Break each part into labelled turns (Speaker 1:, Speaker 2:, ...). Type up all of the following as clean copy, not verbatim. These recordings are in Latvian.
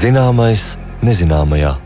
Speaker 1: Zināmais nezināmajā.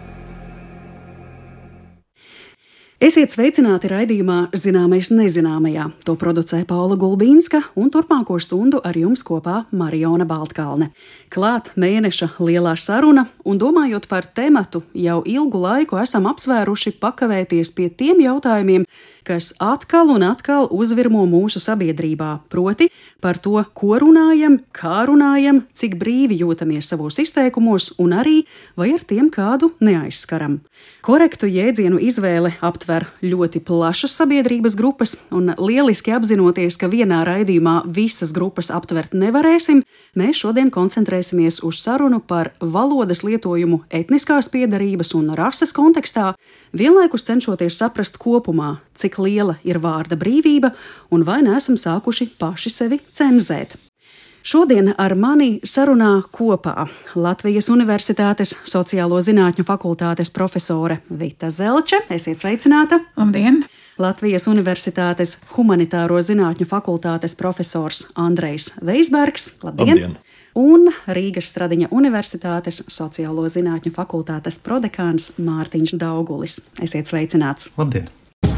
Speaker 2: Esiet sveicināti raidījumā Zināmais nezināmajā. To producē Paula Gulbīnska un turpmāko stundu ar jums kopā Mariona Baltkalne. Klāt mēneša lielā saruna un domājot par tematu, jau ilgu laiku esam apsvēruši pakavēties pie tiem jautājumiem, kas atkal un atkal uzvirmo mūsu sabiedrībā, proti par to, ko runājam, kā runājam, cik brīvi jūtamies savos izteikumos un arī vai ar tiem kādu neaizskaram. Korektu jēdzienu izvēle aptver ļoti plašas sabiedrības grupas, un lieliski apzinoties, ka vienā raidījumā visas grupas aptvert nevarēsim, mēs šodien koncentrēsimies uz sarunu par valodas lietojumu etniskās piederības un rases kontekstā, vienlaikus cenšoties saprast kopumā, cik liela ir vārda brīvība un vai neesam sākuši paši sevi cenzēt. Šodien ar mani sarunā kopā Latvijas Universitātes Sociālo zinātņu fakultātes profesore Vita Zelča. Esiet sveicināta!
Speaker 3: Labdien!
Speaker 2: Latvijas Universitātes Humanitāro zinātņu fakultātes profesors Andrejs Veisbergs. Labdien! Un Rīgas Stradiņa Universitātes Sociālo zinātņu fakultātes prodekāns Mārtiņš Daugulis. Esiet sveicināts!
Speaker 4: Labdien!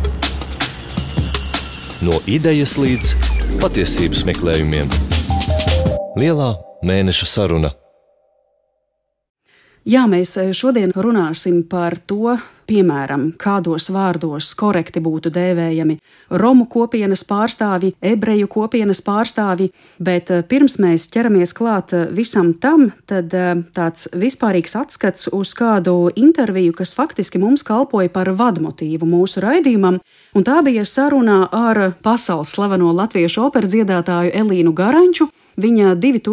Speaker 1: No idejas līdz patiesības meklējumiem. Lielā mēneša saruna.
Speaker 2: Jā, mēs šodien runāsim par to, piemēram, kādos vārdos korekti būtu dēvējami romu kopienas pārstāvji, ebreju kopienas pārstāvji, bet pirms mēs ķeramies klāt visam tam, tad tāds vispārīgs atskats uz kādu interviju, kas faktiski mums kalpoja par vadmotīvu mūsu raidījumam, un tā bija sarunā ar pasaules slaveno latviešu operdziedātāju Elīnu Garanču. Viņa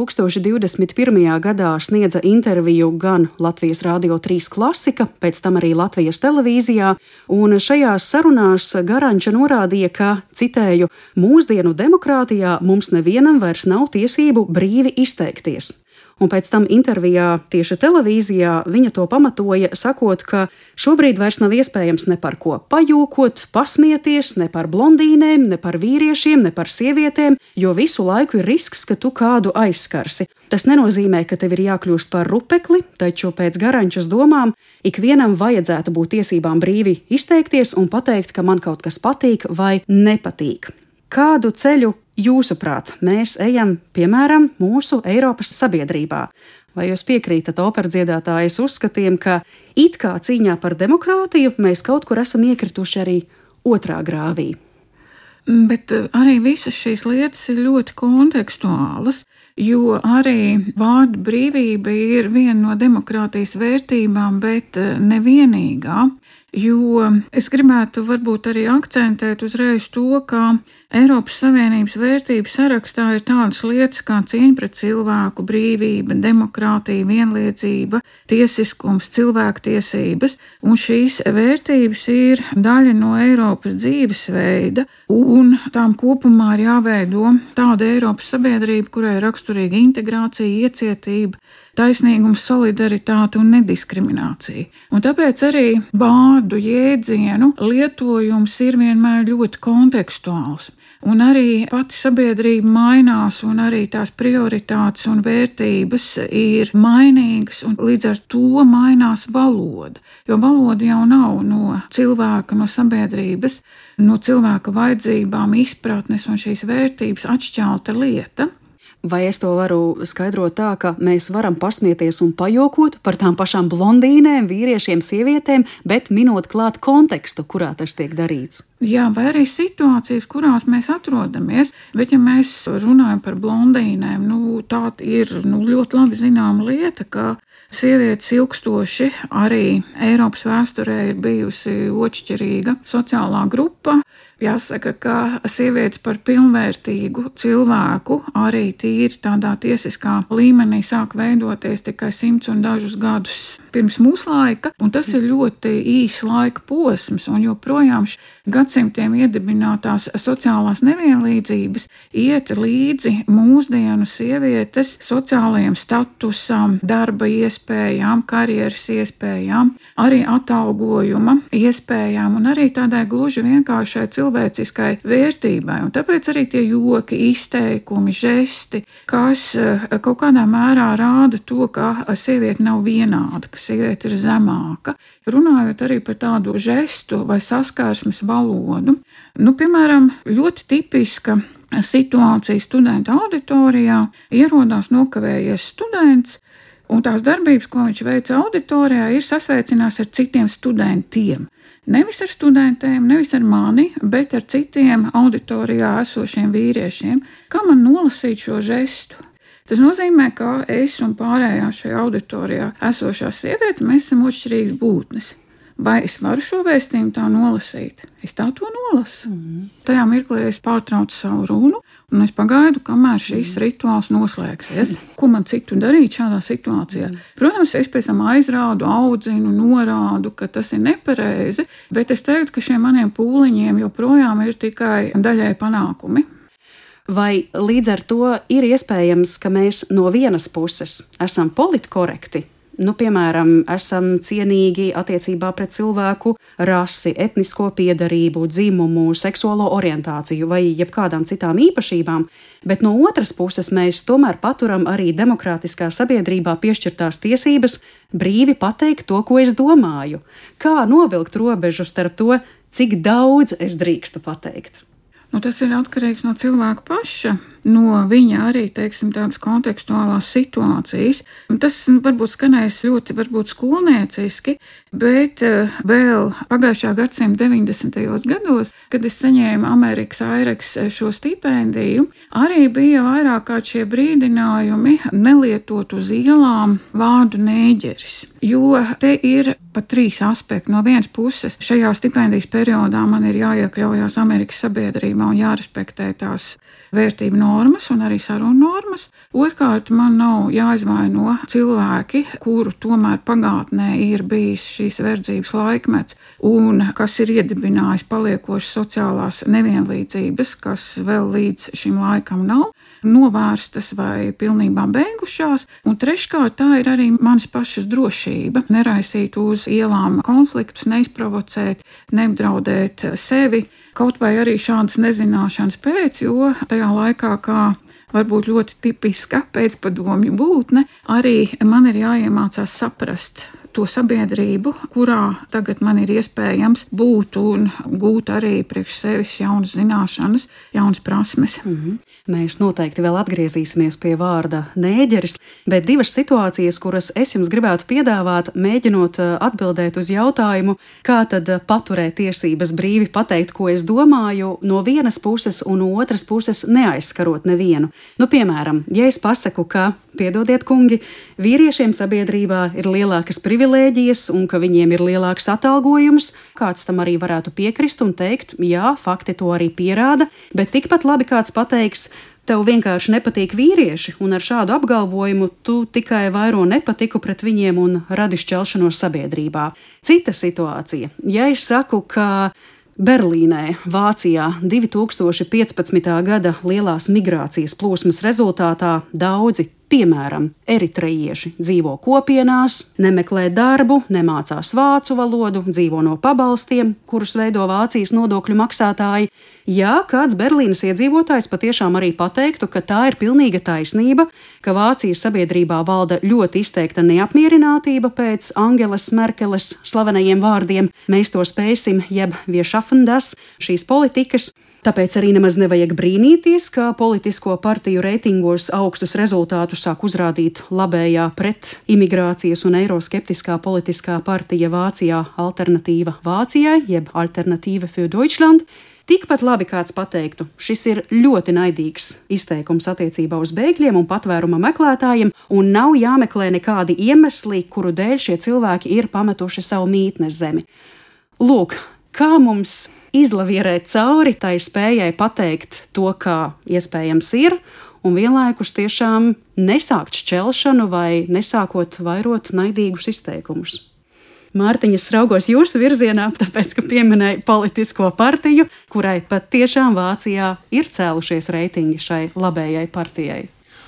Speaker 2: 2021. gadā sniedza interviju gan Latvijas Rādio 3 Klasika, pēc tam arī Latvijas televīzijā, un šajās sarunās Garanča norādīja, ka, citēju, mūsdienu demokrātijā mums nevienam vairs nav tiesību brīvi izteikties. Un pēc tam intervijā tieši televīzijā viņa to pamatoja, sakot, ka šobrīd vairs nav iespējams ne par ko pajūkot, pasmieties, ne par blondīnēm, ne par vīriešiem, ne par sievietēm, jo visu laiku ir risks, ka tu kādu aizskarsi. Tas nenozīmē, ka tev ir jākļūst par rupekli, taču pēc Garančas domām ikvienam vajadzētu būt tiesībām brīvi izteikties un pateikt, ka man kaut kas patīk vai nepatīk. Kādu ceļu, jūsuprāt, mēs ejam, piemēram, mūsu Eiropas sabiedrībā? Vai jūs piekrītat operdziedātājas uzskatiem, ka it kā cīņā par demokrātiju mēs kaut kur esam iekrituši arī otrā grāvī?
Speaker 3: Bet arī visas šīs lietas ir ļoti kontekstuālas, jo arī vārda brīvība ir viena no demokrātijas vērtībām, bet nevienīgā. Jo es gribētu varbūt arī akcentēt uzreiz to, ka Eiropas Savienības vērtību sarakstā ir tādas lietas kā cieņa pret cilvēku, brīvība, demokrātija, vienlīdzība, tiesiskums, cilvēktiesības, un šīs vērtības ir daļa no Eiropas dzīvesveida, un tām kopumā ir jāveido tāda Eiropas sabiedrība, kurai ir raksturīga integrācija, iecietība, taisnīgums, solidaritāte un nediskriminācija. Un tāpēc arī vārdu jēdzienu lietojums ir vienmēr ļoti kontekstuāls. Un arī pati sabiedrība mainās, un arī tās prioritātes un vērtības ir mainīgas, un līdz ar to mainās valoda. Jo valoda jau nav no cilvēka, no sabiedrības, no cilvēka vajadzībām, izpratnes un šīs vērtības atšķelta lieta.
Speaker 2: Vai es to varu skaidrot tā, ka mēs varam pasmieties un pajokot par tām pašām blondīnēm, vīriešiem, sievietēm, bet minot klāt kontekstu, kurā tas tiek darīts?
Speaker 3: Jā, vai arī situācijas, kurās mēs atrodamies, bet ja mēs runājam par blondīnēm, tā ir ļoti labi zināma lieta, ka sievietes ilgstoši arī Eiropas vēsturē ir bijusi otršķirīga sociālā grupa. Jāsaka, ka sievietes par pilnvērtīgu cilvēku arī tīri tādā tiesiskā līmenī sāk veidoties tikai 100 un dažus gadus pirms mūsu laika, un tas ir ļoti īs laika posms, un joprojām gadsimtiem iedibinātās sociālās nevienlīdzības iet līdzi mūsdienu sievietes sociālajiem statusam, darba iespējām, karjeras iespējām, arī atalgojuma iespējām, un arī tādai gluži vienkāršai cilvēciskai vērtībai. Un tāpēc arī tie joki, izteikumi, žesti, kas kaut kādā mērā rāda to, ka sieviete nav vienāda, ka sieviete ir zemāka. Runājot arī par tādu žestu vai saskarsmes valodu, piemēram, ļoti tipiska situācija studentu auditorijā, ierodās nokavējies students, un tās darbības, ko viņš veica auditorijā, ir sasveicinās ar citiem studentiem. Nevis ar studentiem, nevis ar mani, bet ar citiem auditorijā esošiem vīriešiem. Kā man nolasīt šo žestu? Tas nozīmē, ka es un pārējās šajā auditorijā esošās sievietes, mēs esam atšķirīgas būtnes. Vai es varu šo vēstījumu tā nolasīt? Es tā to nolasu. Tajā mirklī es pārtraucu savu runu, un es pagaidu, kamēr šis rituāls noslēgsies. Ko man citu darīt šādā situācijā? Protams, es pēc tam aizrādu, audzinu, norādu, ka tas ir nepareizi, bet es teiktu, ka šiem maniem pūliņiem joprojām ir tikai daļai panākumi.
Speaker 2: Vai līdz ar to ir iespējams, ka mēs no vienas puses esam politkorekti? Piemēram, esam cienīgi attiecībā pret cilvēku rasi, etnisko piedarību, dzimumu, seksuālo orientāciju vai jebkādām citām īpašībām, bet no otras puses mēs tomēr paturam arī demokrātiskā sabiedrībā piešķirtās tiesības brīvi pateikt to, ko es domāju. Kā novilkt robežu starp to, cik daudz es drīkstu pateikt?
Speaker 3: Tas ir atkarīgs no cilvēka paša, no viņa arī, tādas kontekstuālās situācijas. Tas varbūt skanēs ļoti skolnieciski, bet vēl pagājušā gadsimta 90. gados, kad es saņēmu Amerikas Aireks šo stipendiju, arī bija vairāk kā šie brīdinājumi nelietot uz ielām vārdu nēģeris. Jo te ir pat 3 aspekti. No vienas puses, šajā stipendijas periodā man ir jāiekļaujās Amerikas sabiedrībā un jārespektē tās vērtību normas un arī sarunu normas. Otrkārt, man nav jāizvaino cilvēki, kuru tomēr pagātnē ir bijis šīs verdzības laikmets un kas ir iedibinājis paliekošas sociālās nevienlīdzības, kas vēl līdz šim laikam nav novērstas vai pilnībā beigušās. Un treškārt, tā ir arī manas pašas drošība. Neraisīt uz ielām konfliktus, neizprovocēt, neapdraudēt sevi, kaut vai arī šādas nezināšanas pēc, jo tajā laikā, kā varbūt ļoti tipiska pēcpadomju būtne, arī man ir jāiemācās saprast to sabiedrību, kurā tagad man ir iespējams būt un gūt arī priekš sevis jaunas zināšanas, jaunas prasmes.
Speaker 2: Mēs noteikti vēl atgriezīsimies pie vārda nēģeris, bet 2 situācijas, kuras es jums gribētu piedāvāt, mēģinot atbildēt uz jautājumu, kā tad paturēt tiesības brīvi pateikt, ko es domāju, no vienas puses un no otras puses neaizskarot nevienu. Piemēram, ja es pasaku, ka, piedodiet kungi, vīriešiem sabiedrībā ir lielākas privilēģijas un ka viņiem ir lielāks atalgojums, kāds tam arī varētu piekrist un teikt, jā, fakti to arī pierāda, bet tikpat labi kāds pateiks, tev vienkārši nepatīk vīrieši, un ar šādu apgalvojumu tu tikai vairo nepatiku pret viņiem un radi šķelšanos sabiedrībā. Cita situācija, ja es saku, ka Berlīnē, Vācijā 2015. gada lielās migrācijas plūsmas rezultātā daudzi, piemēram, eritrejieši dzīvo kopienās, nemeklē darbu, nemācās vācu valodu, dzīvo no pabalstiem, kurus veido Vācijas nodokļu maksātāji. Ja kāds Berlīnes iedzīvotājs patiešām arī pateiktu, ka tā ir pilnīga taisnība, ka Vācijas sabiedrībā valda ļoti izteikta neapmierinātība pēc Angelas Merkeles slavenajiem vārdiem, mēs to spēsim, jeb wir schaffen das, šīs politikas. Tāpēc arī nemaz nevajag brīnīties, ka politisko partiju reitingos augstus rezultātus sāk uzrādīt labējā pret imigrācijas un eiroskeptiskā politiskā partija Vācijā Alternatīva Vācijai, jeb Alternatīva für Deutschland. Tikpat labi kāds pateiktu, šis ir ļoti naidīgs izteikums attiecībā uz bēgļiem un patvēruma meklētājiem, un nav jāmeklē nekādi iemesli, kuru dēļ šie cilvēki ir pametuši savu mītnes zemi. Lūk, kā mums izlavierēt cauri tai spējai pateikt to, kā iespējams ir, un vienlaikus tiešām nesākt šķelšanu vai nesākot vairot naidīgus izteikumus. Mārtiņa, es raugos jūsu virzienā, tāpēc, ka pieminēju politisko partiju, kurai pat tiešām Vācijā ir cēlušies reitingi šai labējai partijai.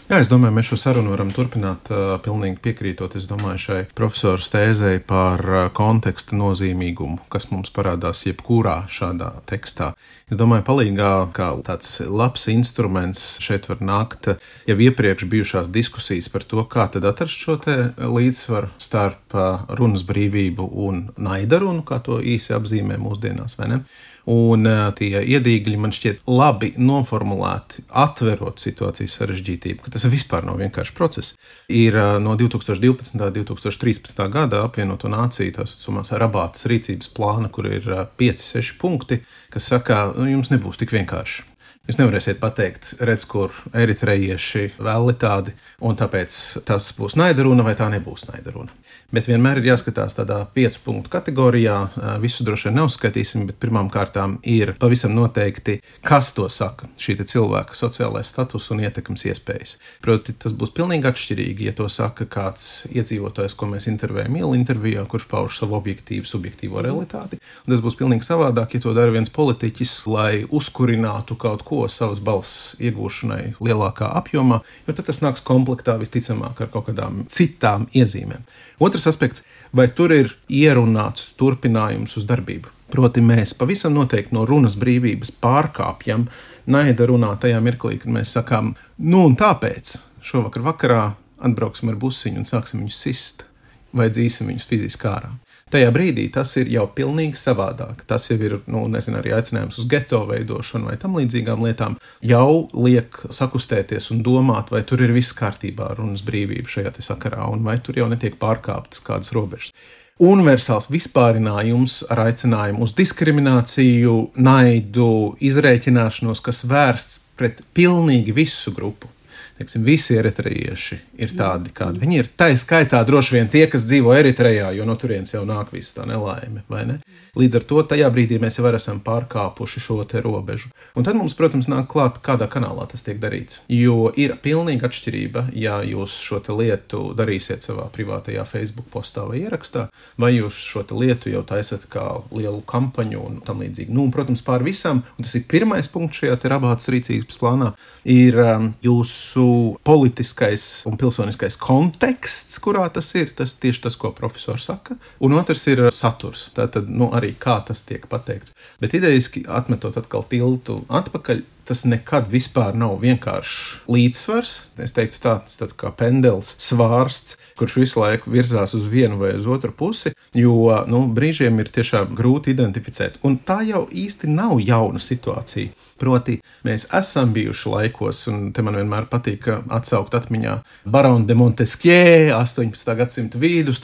Speaker 4: Jā, es domāju, mēs šo sarunu varam turpināt pilnīgi piekrītot, es domāju, šai profesora tēzei par konteksta nozīmīgumu, kas mums parādās jebkurā šādā tekstā. Es domāju, palīgā, kā tāds labs instruments šeit var nākt jau iepriekš bijušās diskusijas par to, kā tad atrast šo te līdzsvaru starp runas brīvību un naida runu, kā to īsi apzīmē mūsdienās, vai ne? Un tie iedīgļi man šķiet labi noformulēti, atverot situācijas sarežģītību, ka tas vispār nav vienkārši process. Ir no 2012. un 2013. gada apvienoto nāciju tās saucamās Rabātas rīcības plāna, kur ir 5-6 punkti, kas saka, jums nebūs tik vienkārši. Jūs nevarēsiet pateikt, redz, kur eritrejieši vēl tādi, un tāpēc tas būs naida runa vai tā nebūs naida runa. Bet vienmēr ir jāskatās tādā 5 punktu kategorijā. Visu droši vien neuzskatīsim, bet pirmām kārtām ir pavisam noteikti, kas to saka, šī cilvēka sociālais status un ietekmes iespējas. Proti, tas būs pilnīgi atšķirīgi, ja to saka kāds iedzīvotājs, ko mēs intervējam ielu intervijā, kurš pauž savu objektīvu, subjektīvo realitāti. Un tas būs pilnīgi savādāk, ja to dara viens politiķis, lai uzkurinātu kaut ko savas balss iegūšanai lielākā apjomā, jo tad tas nāks komplektā visticamāk ar kaut kādām citām iezīmēm. Otrs aspekts, vai tur ir ierunāts turpinājums uz darbību. Proti mēs pavisam noteikti no runas brīvības pārkāpjam naida runā tajā mirklī, kad mēs sakām, un tāpēc šovakar vakarā atbrauksim ar busiņu un sāksim viņus sist vai dzīsim viņus fiziski ārā. Tajā brīdī tas ir jau pilnīgi savādāk. Tas jau ir, arī aicinājums uz geto veidošanu vai tam līdzīgām lietām. Jau liek sakustēties un domāt, vai tur ir viss kārtībā ar runas brīvību šajā te sakarā, un vai tur jau netiek pārkāptas kādas robežas. Universāls vispārinājums ar aicinājumu uz diskrimināciju, naidu, izrēķināšanos, kas vērsts pret pilnīgi visu grupu. Teiksim, visi eritrejieši ir tādi, kādi viņi ir. Tā ir skaitā droši vien tie, kas dzīvo Eritrejā, jo no turienes jau nāk viss tā nelaime, vai ne? Līdz ar to tajā brīdī mēs jau esam pārkāpuši šo te robežu. Un tad mums, protams, nāk klāt, kādā kanālā tas tiek darīts. Jo ir pilnīga atšķirība, ja jūs šo te lietu darīsiet savā privātajā Facebook postā vai ierakstā, vai jūs šo te lietu jau taisat kā lielu kampaņu un tam līdzīgi. Un, protams, pār visam, un tas ir pirmais punkts šajā te Rabātas rīcības plānā, ir jūsu politiskais un pilsoniskais konteksts, kurā tas ir, tas tieši tas, ko profesors saka, un otrs ir saturs, tātad, arī kā tas tiek pateikts. Bet idejiski atmetot atkal tiltu atpakaļ, tas nekad vispār nav vienkārši līdzsvars. Es teiktu tāds kā pendels svārsts, kurš visu laiku virzās uz vienu vai uz otru pusi, jo brīžiem ir tiešām grūti identificēt. Un tā jau īsti nav jauna situācija. Proti, mēs esam bijuši laikos, un te man vienmēr patīk atsaukt atmiņā Baronu de Montesquieu, 18. gadsimta vidus,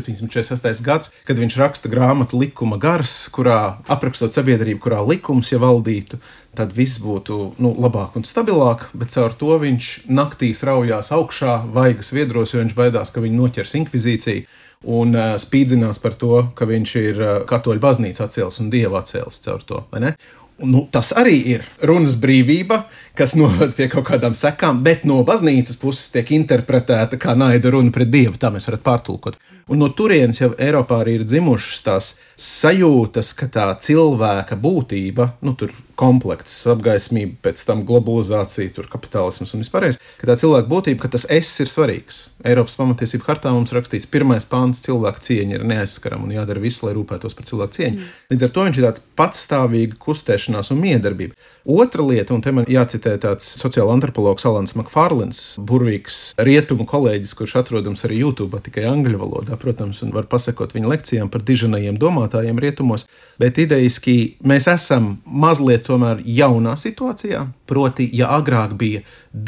Speaker 4: 1748. gads, kad viņš raksta grāmatu Likuma gars, kurā aprakstot sabiedrību, kurā likums ja valdītu, tad viss būtu labāk un stabilāk, bet caur to viņš naktīs raujās augšā, vaigas viedros, jo viņš baidās, ka viņu noķers inkvizīcija un spīdzinās par to, ka viņš ir katoļu baznīcu atcēlis un dievu atcēlis caur to, vai ne? Tas arī ir runas brīvība, kas noved pie kaut kādām sekām, bet no baznīcas puses tiek interpretēta kā naida runa pret dievu, tā mēs varam pārtulkot. Un no turienes jau Eiropā arī ir dzimušas tās sajūtas, ka tā cilvēka būtība, tur komplekts, apgaismība, pēc tam globalizācija, tur kapitālisms un vispārējais, ka tā cilvēka būtība, ka tas es ir svarīgs. Eiropas pamatiesību hartā mums rakstīts 1. pāns cilvēka cieņa ir neaizskarama un jādara viss, lai rūpētos par cilvēku cieņu. Līdz ar to viņš ir tāds patstāvīga kustēšanās un miedarbība. Otra lieta, un te man jācitē tāds sociāla antropologs Alans Makfārlins, burvīgs rietumu kolēģis, kurš atrodams arī YouTube, tikai angļu valodā, protams, un var pasakot viņa lekcijām par diženajiem domātājiem rietumos, bet idejiski mēs esam mazliet tomēr jaunā situācijā, proti, ja agrāk bija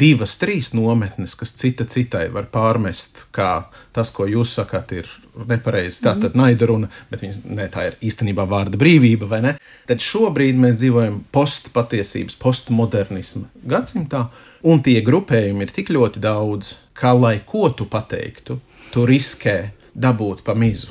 Speaker 4: 2-3 nometnes, kas cita citai var pārmest, kā tas, ko jūs sakāt, ir nepareizi, tā tad naida runa, bet tā ir īstenībā vārda brīvība, vai ne? Tad šobrīd mēs dzīvojam postpatiesības, postmodernisma gadsimtā, un tie grupējumi ir tik ļoti daudz, kā lai ko tu pateiktu, tu riskē dabūt pa mizu.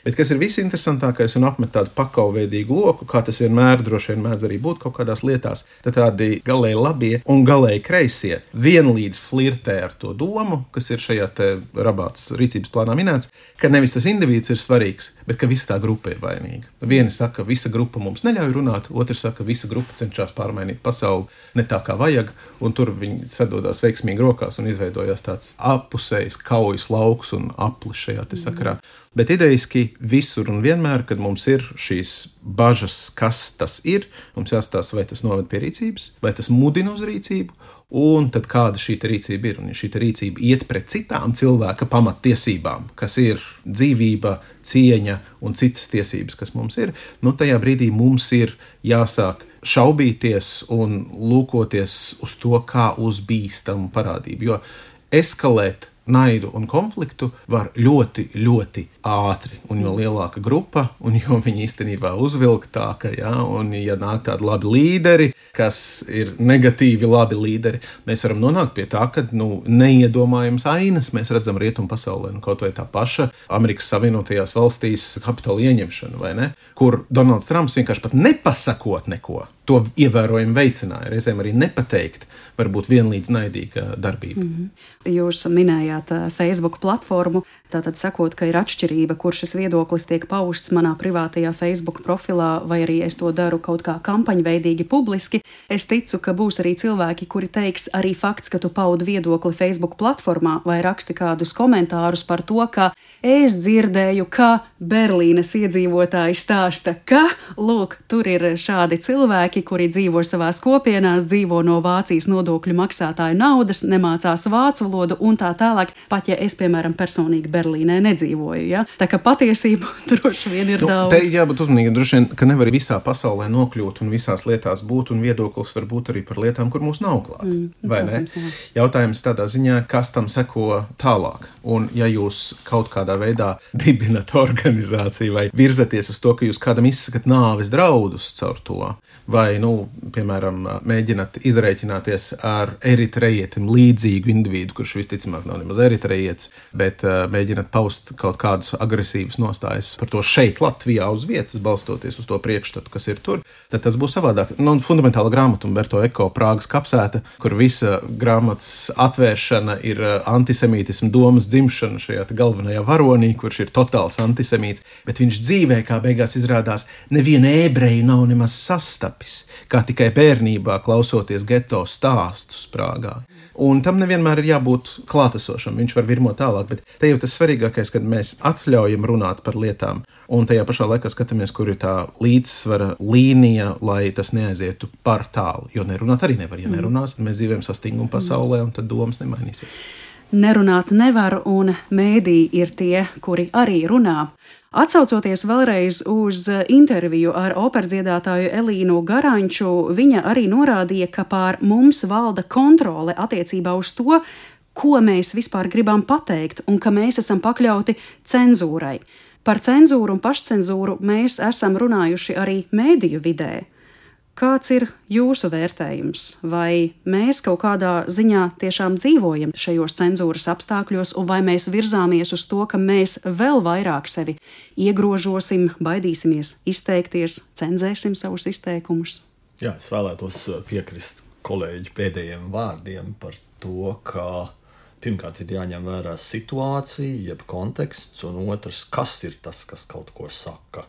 Speaker 4: Bet kas ir visinteresantākais un apmet tādu pakauveidīgu loku, kā tas vienmēr droši vien mēdz arī būt kaut kādās lietās, tad tādi galēji labie un galēji kreisie vienlīdz flirtē ar to domu, kas ir šajā te Rabāts rīcības plānā minēts, ka nevis tas individs ir svarīgs, bet ka visa tā grupa ir vainīga. Vieni saka, ka visa grupa mums neļauj runāt, otrs saka, ka visa grupa cenšas pārmainīt pasauli ne tā, kā vajag, un tur viņi sadodās veiksmīgi rokās un izveidojās tāds appusējs kaujas lauks un aplis šajā te sakarā. Bet idejiski visur un vienmēr, kad mums ir šīs bažas, kas tas ir, mums jāstāsta, vai tas noved pie rīcības, vai tas mudina uz rīcību, un tad kāda šī rīcība ir. Un ja šī rīcība iet pret citām cilvēka pamattiesībām, kas ir dzīvība, cieņa un citas tiesības, kas mums ir, tajā brīdī mums ir jāsāk šaubīties un lūkoties uz to, kā uz bīstamu parādību. Jo eskalēt naidu un konfliktu var ļoti, ļoti ātri. Un jo lielāka grupa, un jo viņi īstenībā uzvilktāka, un ja nāk tādi labi līderi, kas ir negatīvi labi līderi, mēs varam nonākt pie tā, ka neiedomājams ainas mēs redzam rietumu pasaulē, kaut vai tā paša Amerikas Savienotajās valstīs Kapitola ieņemšana, vai ne? Kur Donalds Trumps vienkārši pat nepasakot neko, to ievērojami veicināja, reizēm arī nepateikt, varbūt vienlīdz naidīga darbība.
Speaker 2: Jūs minējāt Facebook platformu, tātad sakot, ka ir atšķirība, kur šis viedoklis tiek pausts manā privātajā Facebook profilā, vai arī es to daru kaut kā kampaņveidīgi publiski. Es ticu, ka būs arī cilvēki, kuri teiks, arī fakts, ka tu paudi viedokli Facebook platformā vai raksti kādus komentārus par to, ka es dzirdēju, ka Berlīnes iedzīvotāji stāsta, ka, lūk, tur ir šādi cilvēki, kuri dzīvo savās kopienās, dzīvo no Vācijas nodokļu maksātāju naudas, nemācās vācu valodu un tā tālāk, pat ja es, piemēram, personīgi Berlīnē nedzīvoju. Ja? Tā kā patiesība droši vien ir daudz.
Speaker 4: Te jābūt uzmanīgiem, droši vien, ka nevar visā pasaulē nokļūt un visās lietās būt, un viedoklis var būt arī par lietām, kur mūs nav klāt. Vai protams, ne? Jautājums tādā ziņā, kas tam seko tālāk. Un ja jūs kaut kādā veidā dibinat organizāciju vai virzaties uz to, ka jūs kādam izsakat nāves draudus caur to, vai, piemēram, mēģināt izrēķināties ar eritrejietim līdzīgu individu, kurš visticamāk nav nemaz eritrejietis, bet mēģināt paust kaut kādus agresīvus nostājas par to šeit Latvijā uz vietas, balstoties uz to priekšstatu, kas ir tur, tad tas būs savādāk. Fundamentāla grāmata Umberto Eco Prāgas kapsēta, kur visa grāmatas atvēršana ir antisemītismu domas dzimšana šajā galvenajā varonī, kurš ir totāls antisemīts, bet viņš dzīvē, kā beigās izrādās, neviena ebreja nav nemaz sastapis, kā tikai bērnībā klausoties geto stāstus Prāgā. Un tam nevienmēr ir jābūt klātesošam, viņš var virmot tālāk, bet te jau tas svarīgākais, kad mēs atļaujam runāt par lietām, un tajā pašā laikā skatāmies, kur ir tā līdzsvara līnija, lai tas neaizietu par tālu, jo nerunāt arī nevar, ja nerunās, mēs dzīvojam sastinguma pasaulē, un tad domas nemainīsies.
Speaker 2: Nerunāt nevar, un mēdī ir tie, kuri arī runā. Atsaucoties vēlreiz uz interviju ar operdziedātāju Elīnu Garanču, viņa arī norādīja, ka pār mums valda kontrole attiecībā uz to, ko mēs vispār gribam pateikt, un ka mēs esam pakļauti cenzūrai. Par cenzūru un pašcenzūru mēs esam runājuši arī mēdīju vidē. Kāds ir jūsu vērtējums? Vai mēs kaut kādā ziņā tiešām dzīvojam šajos cenzūras apstākļos, un vai mēs virzāmies uz to, ka mēs vēl vairāk sevi iegrožosim, baidīsimies izteikties, cenzēsim savus izteikumus?
Speaker 5: Jā, es vēlētos piekrist kolēģi pēdējiem vārdiem par to, ka pirmkārt ir jāņem vērā situācija, jeb konteksts, un otrs, kas ir tas, kas kaut ko saka.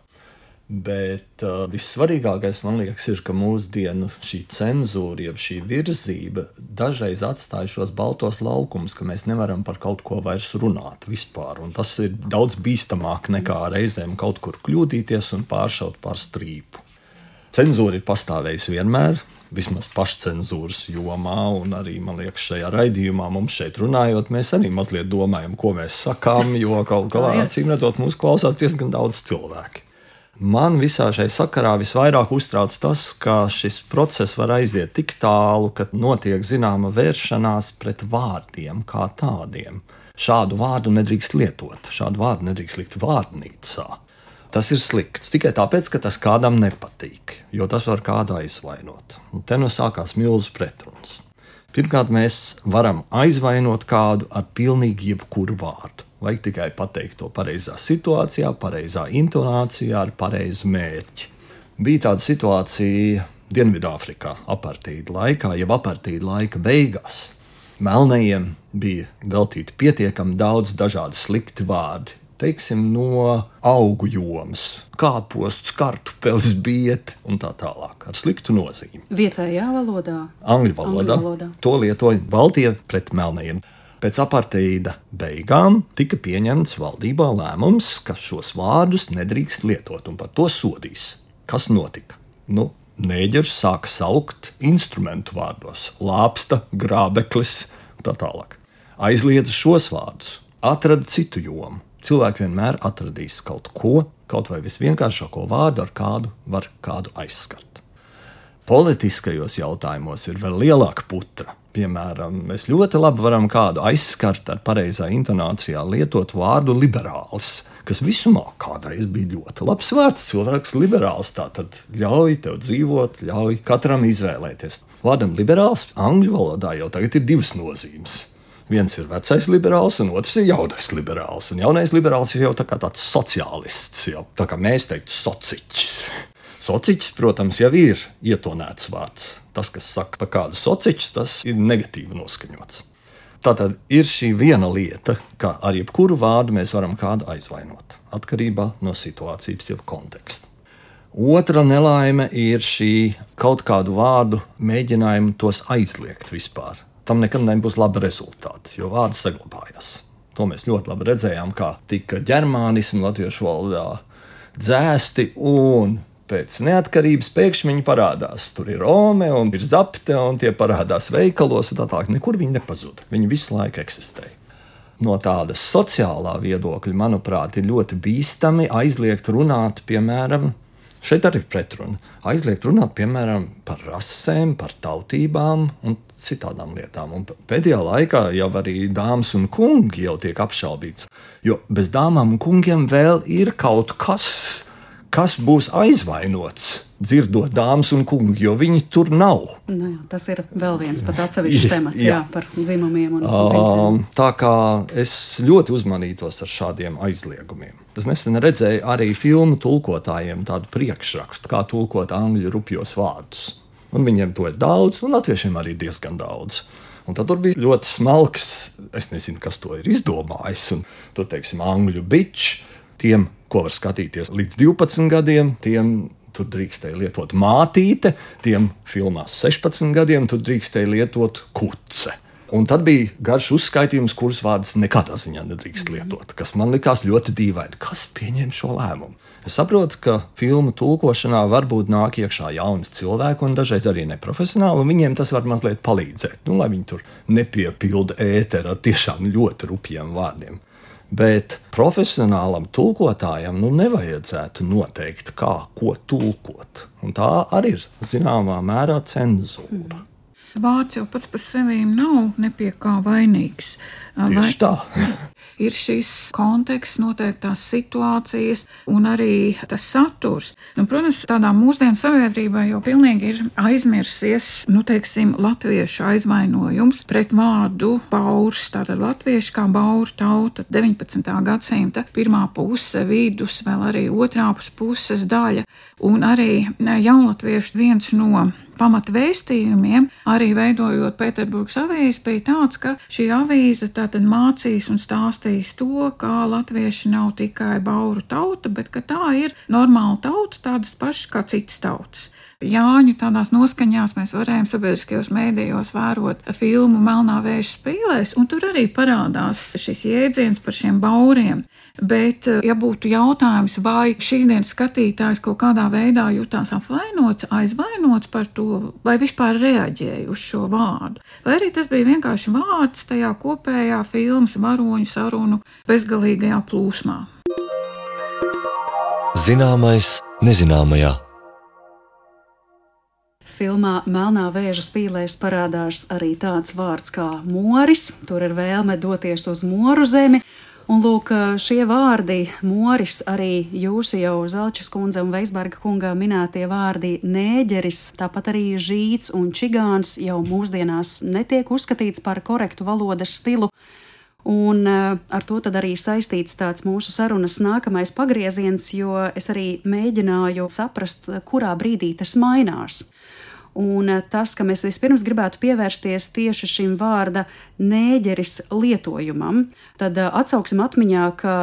Speaker 5: Bet vissvarīgākais, man liekas, ir, ka mūsdienu šī cenzūra, jeb šī virzība dažreiz atstāja šos baltos laukumus, ka mēs nevaram par kaut ko vairs runāt vispār. Un tas ir daudz bīstamāk nekā reizēm kaut kur kļūdīties un pāršaut pār strīpu. Cenzūra ir pastāvējusi vienmēr, vismaz pašcenzūras jomā, un arī, man liekas, šajā raidījumā mums šeit runājot, mēs arī mazliet domājam, ko mēs sakām, jo kaut galā acīm redzot mūs klausās diezgan daudz cilvēki. Man visā šai sakarā visvairāk uztrauc tas, ka šis process var aiziet tik tālu, ka notiek zināma vēršanās pret vārdiem kā tādiem. Šādu vārdu nedrīkst lietot, šādu vārdu nedrīkst likt vārnīcā. Tas ir slikts tikai tāpēc, ka tas kādam nepatīk, jo tas var kādu aizvainot. Un te nu sākās milzu pretruns. Pirmkārt, mēs varam aizvainot kādu ar pilnīgi jebkuru vārdu. Vajag tikai pateikt to pareizā situācijā, pareizā intonācijā, ar pareizu mērķi. Bija tāda situācija Dienvidāfrikā apartīda laikā, jeb apartīda laika beigās. Melnajiem bija veltīti pietiekami daudz dažādu slikti vārdi. Teiksim, no augu jomas, kāposts, kartupelis, biete un tā tālāk, ar sliktu nozīmi.
Speaker 2: Vietējā valodā?
Speaker 5: Angļu valodā. To lietoja Baltija pret melnajiem. Pēc apartīda beigām tika pieņemts valdībā lēmums, ka šos vārdus nedrīkst lietot un par to sodīs. Kas notika? Nēģeris sāka saukt instrumentu vārdos – lāpsta, grābeklis un tā tālāk. Aizliedza šos vārdus, atrada citu jomu. Cilvēki vienmēr atradīs kaut ko, kaut vai visvienkāršāko vārdu, ar kādu var kādu aizskart. Politiskajos jautājumos ir vēl lielāka putra. Piemēram, mēs ļoti labi varam kādu aizskart ar pareizā intonācijā lietot vārdu liberāls, kas visumā kādreiz bija ļoti labs vārds. Cilvēks liberāls, tātad ļauj tev dzīvot, ļauj katram izvēlēties. Vārdam liberāls angļu valodā jau tagad ir divas nozīmes. Viens ir vecais liberāls, un otrs ir jaunais liberāls. Un jaunais liberāls ir jau tā kā tāds sociālists, jau tā kā mēs teiktu sociķis. Sociķis, protams, jau ir ietonēts vārds. Tas, kas saka par kādu sociķis, tas ir negatīvi noskaņots. Tātad ir šī viena lieta, ka ar jebkuru vārdu mēs varam kādu aizvainot, atkarībā no situācijas jeb konteksta. Otra nelaime ir šī kaut kādu vārdu mēģinājumu tos aizliegt vispār. Tam nekad nebūs laba rezultāta, jo vārdi saglabājās. To mēs ļoti labi redzējām, kā tika ģermānismi latviešu valodā dzēsti, un pēc neatkarības pēkšņi viņi parādās. Tur ir Rome un ir Zapte, un tie parādās veikalos, un tā tālāk. Nekur viņi nepazuda. Viņi visu laiku eksistēja. No tādas sociālā viedokļa, manuprāt, ir ļoti bīstami aizliegt runāt, piemēram, šeit arī ir pretruna, aizliegt runāt, piemēram, par rasēm, par tautībām un citādām lietām. Un pēdējā laikā jau arī dāmas un kungi jau tiek apšaubīts, jo bez dāmām un kungiem vēl ir kaut kas būs aizvainots, dzirdot dāmas un kungi, jo viņi tur nav.
Speaker 2: Tas ir vēl viens pat atsevišķs temats par dzimumiem un dzimtēm.
Speaker 5: Tā kā es ļoti uzmanītos ar šādiem aizliegumiem. Es nesen redzēju arī filmu tulkotājiem tādu priekšrakstu, kā tulkot angļu rupjos vārdus. Un viņiem to ir daudz, un latviešiem arī diezgan daudz. Un tad tur bija ļoti smalks, es nezinu, kas to ir izdomājis, un tur, teiksim, angļu bičs, tiem, ko var skatīties līdz 12 gadiem, tiem tur drīkstēja lietot mātīte, tiem filmās 16 gadiem tur drīkstēja lietot kuce. Un tad bija garš uzskaitījums, kurus vārdus nekādā ziņā nedrīkst lietot, kas man likās ļoti dīvaini. Kas pieņem šo lēmumu? Es saprotu, ka filmu tulkošanā varbūt nāk iekšā jauni cilvēki un dažreiz arī neprofesionāli, un viņiem tas var mazliet palīdzēt, lai viņi tur nepiepilda ēteru ar tiešām ļoti rupjiem vārdiem. Bet profesionālam tulkotājam nevajadzētu noteikt, ko tulkot. Un tā arī ir zināmā mērā cenzūra.
Speaker 3: Vārds jau pats par sevi nav ne pie kā vainīgs.
Speaker 5: Tieši tā.
Speaker 3: Ir šis konteksts, noteiktās situācijas un arī tas saturs. Protams, tādā mūsdienu sabiedrībā jau pilnīgi ir aizmirsies, latviešu aizvainojums pret vārdu baurs. Tātad latvieši kā bauru tauta 19. gadsimta pirmā puse, vidus, vēl arī otrā puses daļa. Un arī jaunatviešu viens no pamatvēstījumiem, arī veidojot Pēterburgas avīzi, bija tāds, ka šī avīze tātad mācīs un stāstīs to, kā latvieši nav tikai bauru tauta, bet ka tā ir normāla tauta, tādas pašas kā citas tautas. Jāņu tādās noskaņās mēs varējām sabiedriskajos mēdījos vērot filmu Melnā vēža spīlēs, un tur arī parādās šis jēdziens par šiem bauriem. Bet, ja būtu jautājums, vai šīs dienas skatītājs kaut kādā veidā jutās apvainots, aizvainots par to, vai vispār reaģēja uz šo vārdu, vai arī tas bija vienkārši vārds tajā kopējā filmas varoņu sarunu bezgalīgajā plūsmā.
Speaker 1: Zināmais nezināmajā.
Speaker 2: Filmā Melnā vēža spīlēs parādās arī tāds vārds kā moris. Tur ir vēlme doties uz moru zemi. Un lūk, šie vārdi, Moris, arī jūsu jau Zalčes kundze un Veisberga kunga minētie vārdi nēģeris, tāpat arī žīts un čigāns jau mūsdienās netiek uzskatīts par korektu valodas stilu. Un ar to tad arī saistīts tāds mūsu sarunas nākamais pagrieziens, jo es arī mēģināju saprast, kurā brīdī tas mainās. Un tas, ka mēs vispirms gribētu pievērsties tieši šim vārda nēģeris lietojumam, tad atsauksim atmiņā, ka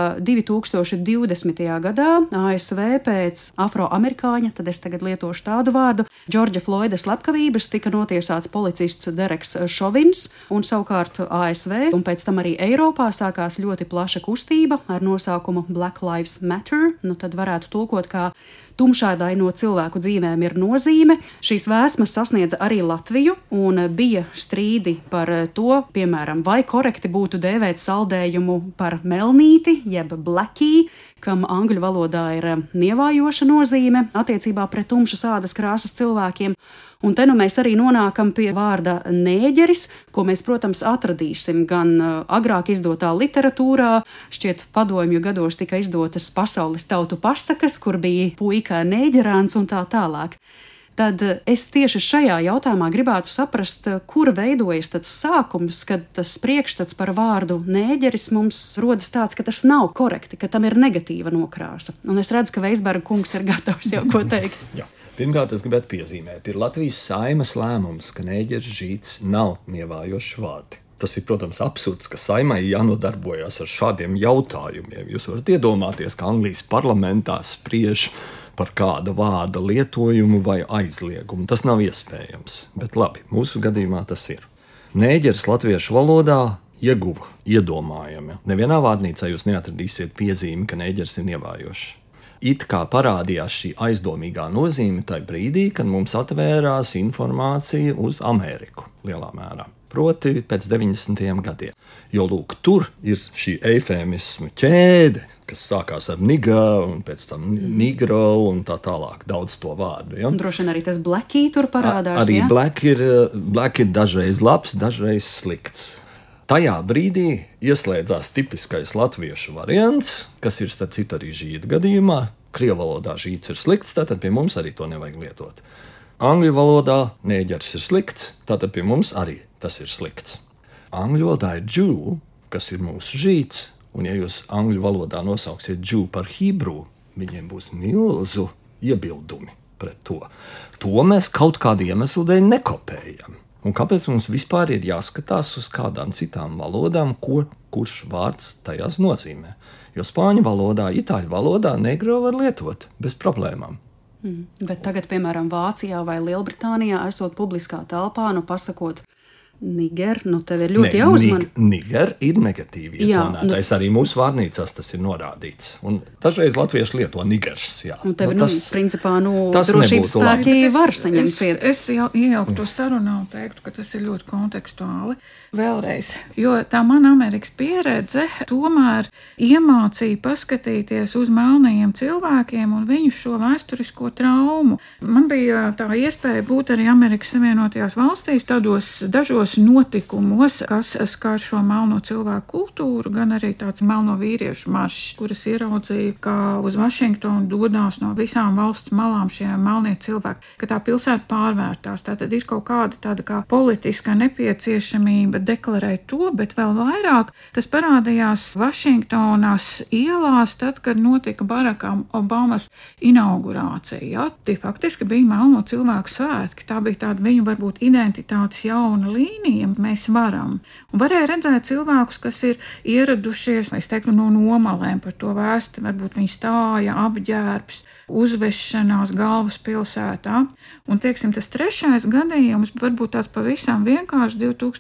Speaker 2: 2020. gadā ASV pēc afroamerikāņa, tad es tagad lietošu tādu vārdu, Džordža Floida slepkavības tika notiesāts policists Dereks Šovins, un savukārt ASV un pēc tam arī Eiropā sākās ļoti plaša kustība ar nosaukumu Black Lives Matter, nu tad varētu tulkot kā tumšādaino cilvēku dzīvēm ir nozīme. Šīs vēsmas sasniedza arī Latviju un bija strīdi par to, piemēram, vai korekti būtu dēvēt saldējumu par melnīti, jeb blackie, kam angļu valodā ir nievājoša nozīme attiecībā pret tumšas ādas krāsas cilvēkiem. Un te nu mēs arī nonākam pie vārda nēģeris, ko mēs, protams, atradīsim gan agrāk izdotā literatūrā, šķiet padomju gados tika izdotas pasaules tautu pasakas, kur bija puika nēģerāns un tā tālāk. Tad es tieši šajā jautājumā gribētu saprast, kur veidojas tāds sākums, kad tas priekšstats par vārdu nēģeris mums rodas tāds, ka tas nav korekti, ka tam ir negatīva nokrāsa. Un es redzu, ka Veisberga kungs ir gatavs jau ko teikt.
Speaker 5: Jā. Pirmkārt, es gribētu piezīmēt, ir Latvijas Saimas lēmums, ka nēģeris žīts nav nievājoši vārdi. Tas ir, protams, absurds, ka Saimai jānodarbojas ar šādiem jautājumiem. Jūs varat iedomāties, ka Anglijas parlamentā spriež par kāda vārda lietojumu vai aizliegumu. Tas nav iespējams, bet labi, mūsu gadījumā tas ir. Nēģeris latviešu valodā ieguva iedomājami. Nevienā vārnīcā jūs neatradīsiet piezīmi, ka nēģeris ir nievājošs. It kā parādījās šī aizdomīgā nozīme tajā brīdī, kad mums atvērās informācija uz Ameriku lielā mērā. Proti pēc 90. gadiem. Jo, lūk, tur ir šī eifēmismu ķēde, kas sākās ar nigā un pēc tam nigro un tā tālāk, daudz to vārdu. Ja?
Speaker 2: Droši vien arī tas blackie tur parādās,
Speaker 5: arī
Speaker 2: ja?
Speaker 5: Black ir dažreiz labs, dažreiz slikts. Tajā brīdī ieslēdzās tipiskais latviešu variants, kas ir starp citu arī žīda gadījumā. Krievu valodā žīds ir slikts, tātad pie mums arī to nevajag lietot. Angļu valodā nēģeris ir slikts, tātad pie mums arī tas ir slikts. Angļu valodā ir Jew, kas ir mūsu žīds, un ja jūs angļu valodā nosauksiet Jew par Hebrew, viņiem būs milzu iebildumi pret to. To mēs kaut kādu iemeslu dēļ nekopējam. Un kāpēc mums vispār ir jāskatās uz kādām citām valodām, kurš vārds tajās nozīmē? Jo spāņu valodā, itāļu valodā negro var lietot bez problēmām.
Speaker 2: Bet tagad, piemēram, Vācijā vai Lielbritānijā esot publiskā telpā, pasakot niger, tev ir ļoti jāuzman.
Speaker 5: Niger ir negatīvi ietonētais. Arī mūsu vārnīcās tas ir norādīts. Un dažreiz latvieši lieto nigers. Jā.
Speaker 2: Un tev principā, drošības spēki var saņemt ciet.
Speaker 3: Es jau iejauktu to sarunā un teiktu, ka tas ir ļoti kontekstuāli. Vēlreiz, jo tā mana Amerikas pieredze tomēr iemācīja paskatīties uz melnajiem cilvēkiem un viņu šo vēsturisko traumu. Man bija tā iespēja būt arī Amerikas Savienotajās valstīs tādos dažos notikumos, kas skar šo melno cilvēku kultūru, gan arī tāds melno vīriešu maršs, kuras ieraudzīja, ka uz Vašingtonu dodās no visām valsts malām šie melnie cilvēki, ka tā pilsēta pārvērtās. Tātad ir kaut kāda tāda kā politiska nepieciešamība deklarēt to, bet vēl vairāk tas parādījās Vašingtonas ielās, tad, kad notika Barakam Obamas inaugurācija. Ja? Tie faktiski bija melno cilvēku svētki. Tā bija tāda viņu varbūt identitātes jauna līnija. Mēs varam. Un varēja redzēt cilvēkus, kas ir ieradušies, es teiktu, no nomalēm par to vēsti. Varbūt viņi stāja, apģērbs, uzvešanās galvaspilsētā. Un, teiksim, tas trešais gadījums varbūt tāds pavisam vienkārši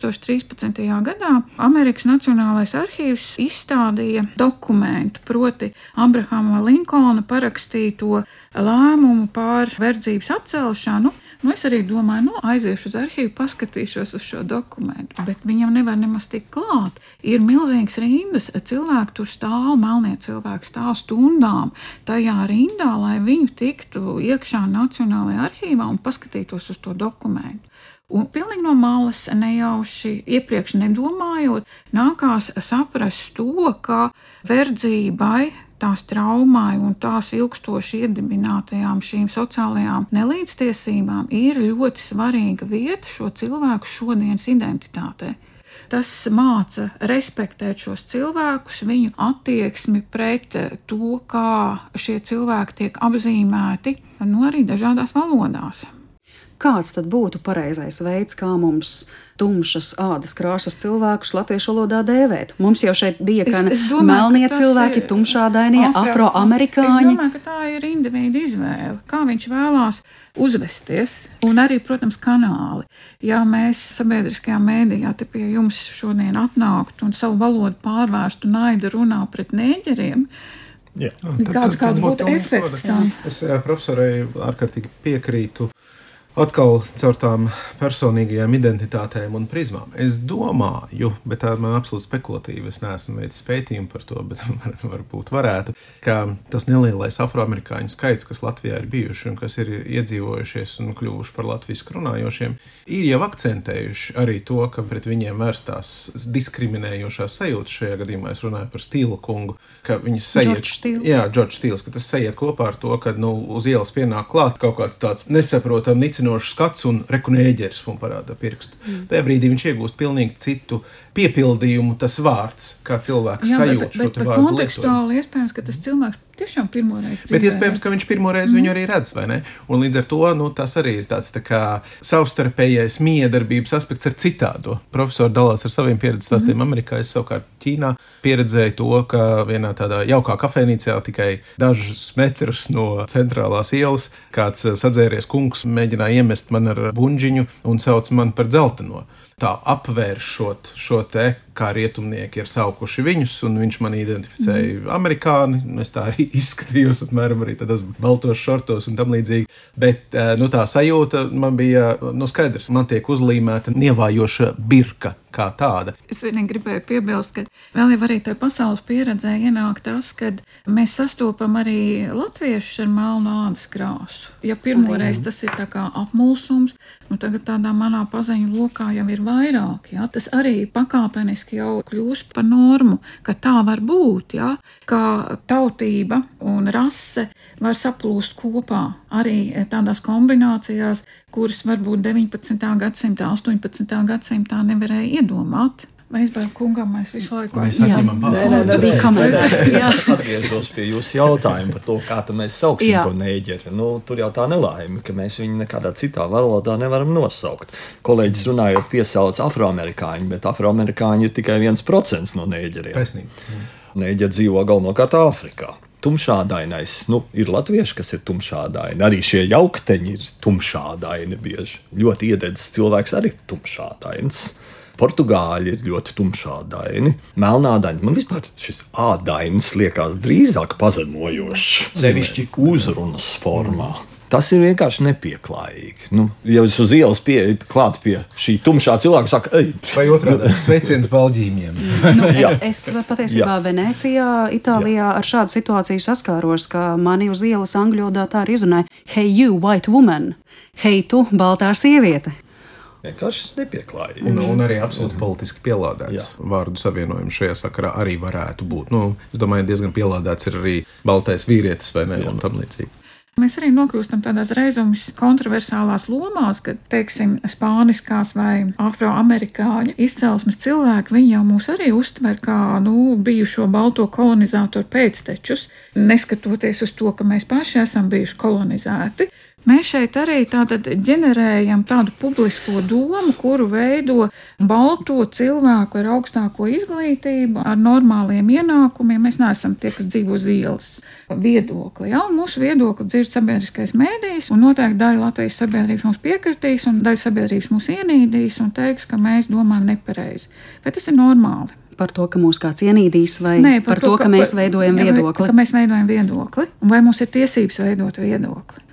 Speaker 3: 2013. gadā Amerikas Nacionālais arhīvs izstādīja dokumentu, proti Abrahama Linkona parakstīto lēmumu par verdzības atcelšanu. Es arī domāju, aiziešu uz arhīvu, paskatīšos uz šo dokumentu, bet viņam nevar nemaz tikt klāt. Ir milzīgas rindas, cilvēki tur stāv, melnie cilvēki stāv stundām tajā rindā, lai viņi tiktu iekšā Nacionālajā arhīvā un paskatītos uz to dokumentu. Un pilnīgi no malas, nejauši iepriekš nedomājot, nākās saprast to, ka verdzībai, tās traumai un tās ilgstoši iedibinātajām šīm sociālajām nelīdztiesībām ir ļoti svarīga vieta šo cilvēku šodienas identitātē. Tas māca respektēt šos cilvēkus, viņu attieksmi pret to, kā šie cilvēki tiek apzīmēti, arī dažādās valodās.
Speaker 2: Kāds tad būtu pareizais veids, kā mums tumšas ādas krāsas cilvēkus latviešu valodā dēvēt? Mums jau šeit bija melnie cilvēki, tumšādainie, afroamerikāņi.
Speaker 3: Es domāju, ka tā ir individa izvēle, kā viņš vēlās uzvesties, un arī, protams, kanāli. Ja mēs sabiedriskajā mēdījā te pie jums šodien atnāktu un savu valodu pārvērstu naida runā pret nēģeriem, kāds būtu efekts tam?
Speaker 4: Es profesorai ārkārtīgi piekrītu. Atkal caur tām personīgajām identitātēm un prizmām. Es domāju, bet tā man absolūti spekulatīva, es neesmu veicis pētījumu par to, bet varbūt varētu, ka tas nelielais afroamerikāņu skaits, kas Latvijā ir bijuši un kas ir iedzīvojušies un kļuvuši par latvisku runājošiem, ir jau akcentējuši arī to, ka pret viņiem vērstās diskriminējošās sajūtas. Šajā gadījumā es runāju par Stīla kungu, ka viņas sajiet, Džordžs Stīls, ka tas sajiet kopā ar to, ka uz ielas pienāk klāt kaut kāds tāds nesaprotam, skats un rekunēģeris un parāda pirkstu. Tajā brīdī viņš iegūst pilnīgi citu piepildījumu, tas vārds, kā cilvēks sajūt šo te vārdu
Speaker 3: kontekstuāli iespējams, ka tas cilvēks tiešām pirmoreiz dzīvē.
Speaker 4: Bet iespējams, ka viņš pirmoreiz viņu arī redz, vai ne? Un līdz ar to, tas arī ir tāds tā kā savstarpējais miedarbības aspekts ar citādo. Profesori dalās ar saviem pieredzes stāstiem Amerikā, es savukārt Ķīnā pieredzēju to, ka vienā tādā jaukā kafejnīcā tikai dažus metrus no centrālās ielas kāds sadzēries kungs mēģināja iemest man ar buņģiņu un sauc man par dzelteno. Tā apvēršot šo te, kā rietumnieki ir saukuši viņus, un viņš man identificēja amerikāni, es tā arī izskatījos, apmēram arī tādos baltos šortos un tam līdzīgi, bet tā sajūta man bija, skaidrs, man tiek uzlīmēta nievājoša birka kā tāda.
Speaker 3: Es vienīgi gribēju piebilst, ka vēl jau arī tajā pasaules pieredzē ienāk tas, kad mēs sastopam arī latviešus ar melnu ādas krāsu. Ja pirmoreiz tas ir tā kā apmulsums, tagad tādā manā paziņu lokā jau ir vairāk, tas arī pakāpeniski jau kļūst par normu, ka tā var būt, ka tautība un rase var saplūst kopā arī tādās kombinācijās, kuras varbūt 19. gadsimtā, 18. gadsimtā nevarēja iedomāt. Mēs kungam mēs visu laiku
Speaker 5: atgriezos pie jūsu jautājumu par to, kā mēs sauksim to nēģeri. Tur jau tā nelaime, ka mēs viņu nekādā citā valodā nevaram nosaukt. Kolēģis runājot piesauc afroamerikāņi, bet afroamerikāņi ir tikai 1% no nēģeriem.
Speaker 4: Taisnība.
Speaker 5: Nēģeri dzīvo galvenokārt Āfrikā. Tumšādainais, ir latvieši, kas ir tumšādaini. Arī šie jaukteņi ir tumšādaini bieži. Ļoti iededzis cilvēks arī tumšādains. Portugāļi ir ļoti tumšādaini. Melnādaini, man vispār šis ādainis liekas drīzāk pazemojošs. Sevišķi uzrunas formā. Tas ir vienkārši nepieklājīgi. Ja es uz ielas pieeju klāt pie šī tumšā cilvēka, saka, ej!
Speaker 4: Vai otrādi, sveiciens Balģīmiem.
Speaker 2: Es patiesībā Venecijā, Itālijā ar šādu situāciju saskāros, ka mani uz ielas angļodā tā arī izrunāja: Hey you, white woman! Hei tu, baltā sieviete!
Speaker 5: Vienkārši nepieklājīgi.
Speaker 4: Un arī absolūti politiski pielādēts vārdu savienojums šajā sakarā arī varētu būt. Es domāju, diezgan pielādēts ir arī baltais vīrietis vai ne, un tam līdzīgi.
Speaker 3: Mēs arī nokļūstam tādās reizes kontroversālās lomās, kad, teiksim, spāniskās vai afroamerikāņu izcelsmes cilvēki, viņi jau mūs arī uztver kā, bijušo balto kolonizātoru pēctečus, neskatoties uz to, ka mēs paši esam bijuši kolonizēti. Mēs šeit arī tātad ģenerējam tādu publisko domu, kuru veido balto cilvēku ar augstāko izglītību, ar normāliem ienākumiem. Mēs neesam tie, kas dzīvo uz ielas viedokli. Un mūsu viedokli dzird sabiedriskais mēdījis, un noteikti daļa Latvijas sabiedrības mums piekritīs, un daļa sabiedrības mūs ienīdīs un teiks, ka mēs domājam nepareizi. Bet tas ir normāli.
Speaker 2: Par to, ka mūs kāds ienīdīs, vai par to, ka mēs veidojam viedokli?
Speaker 3: Ka mēs veidojam viedokli, vai mums ir tiesības veidot viedokli.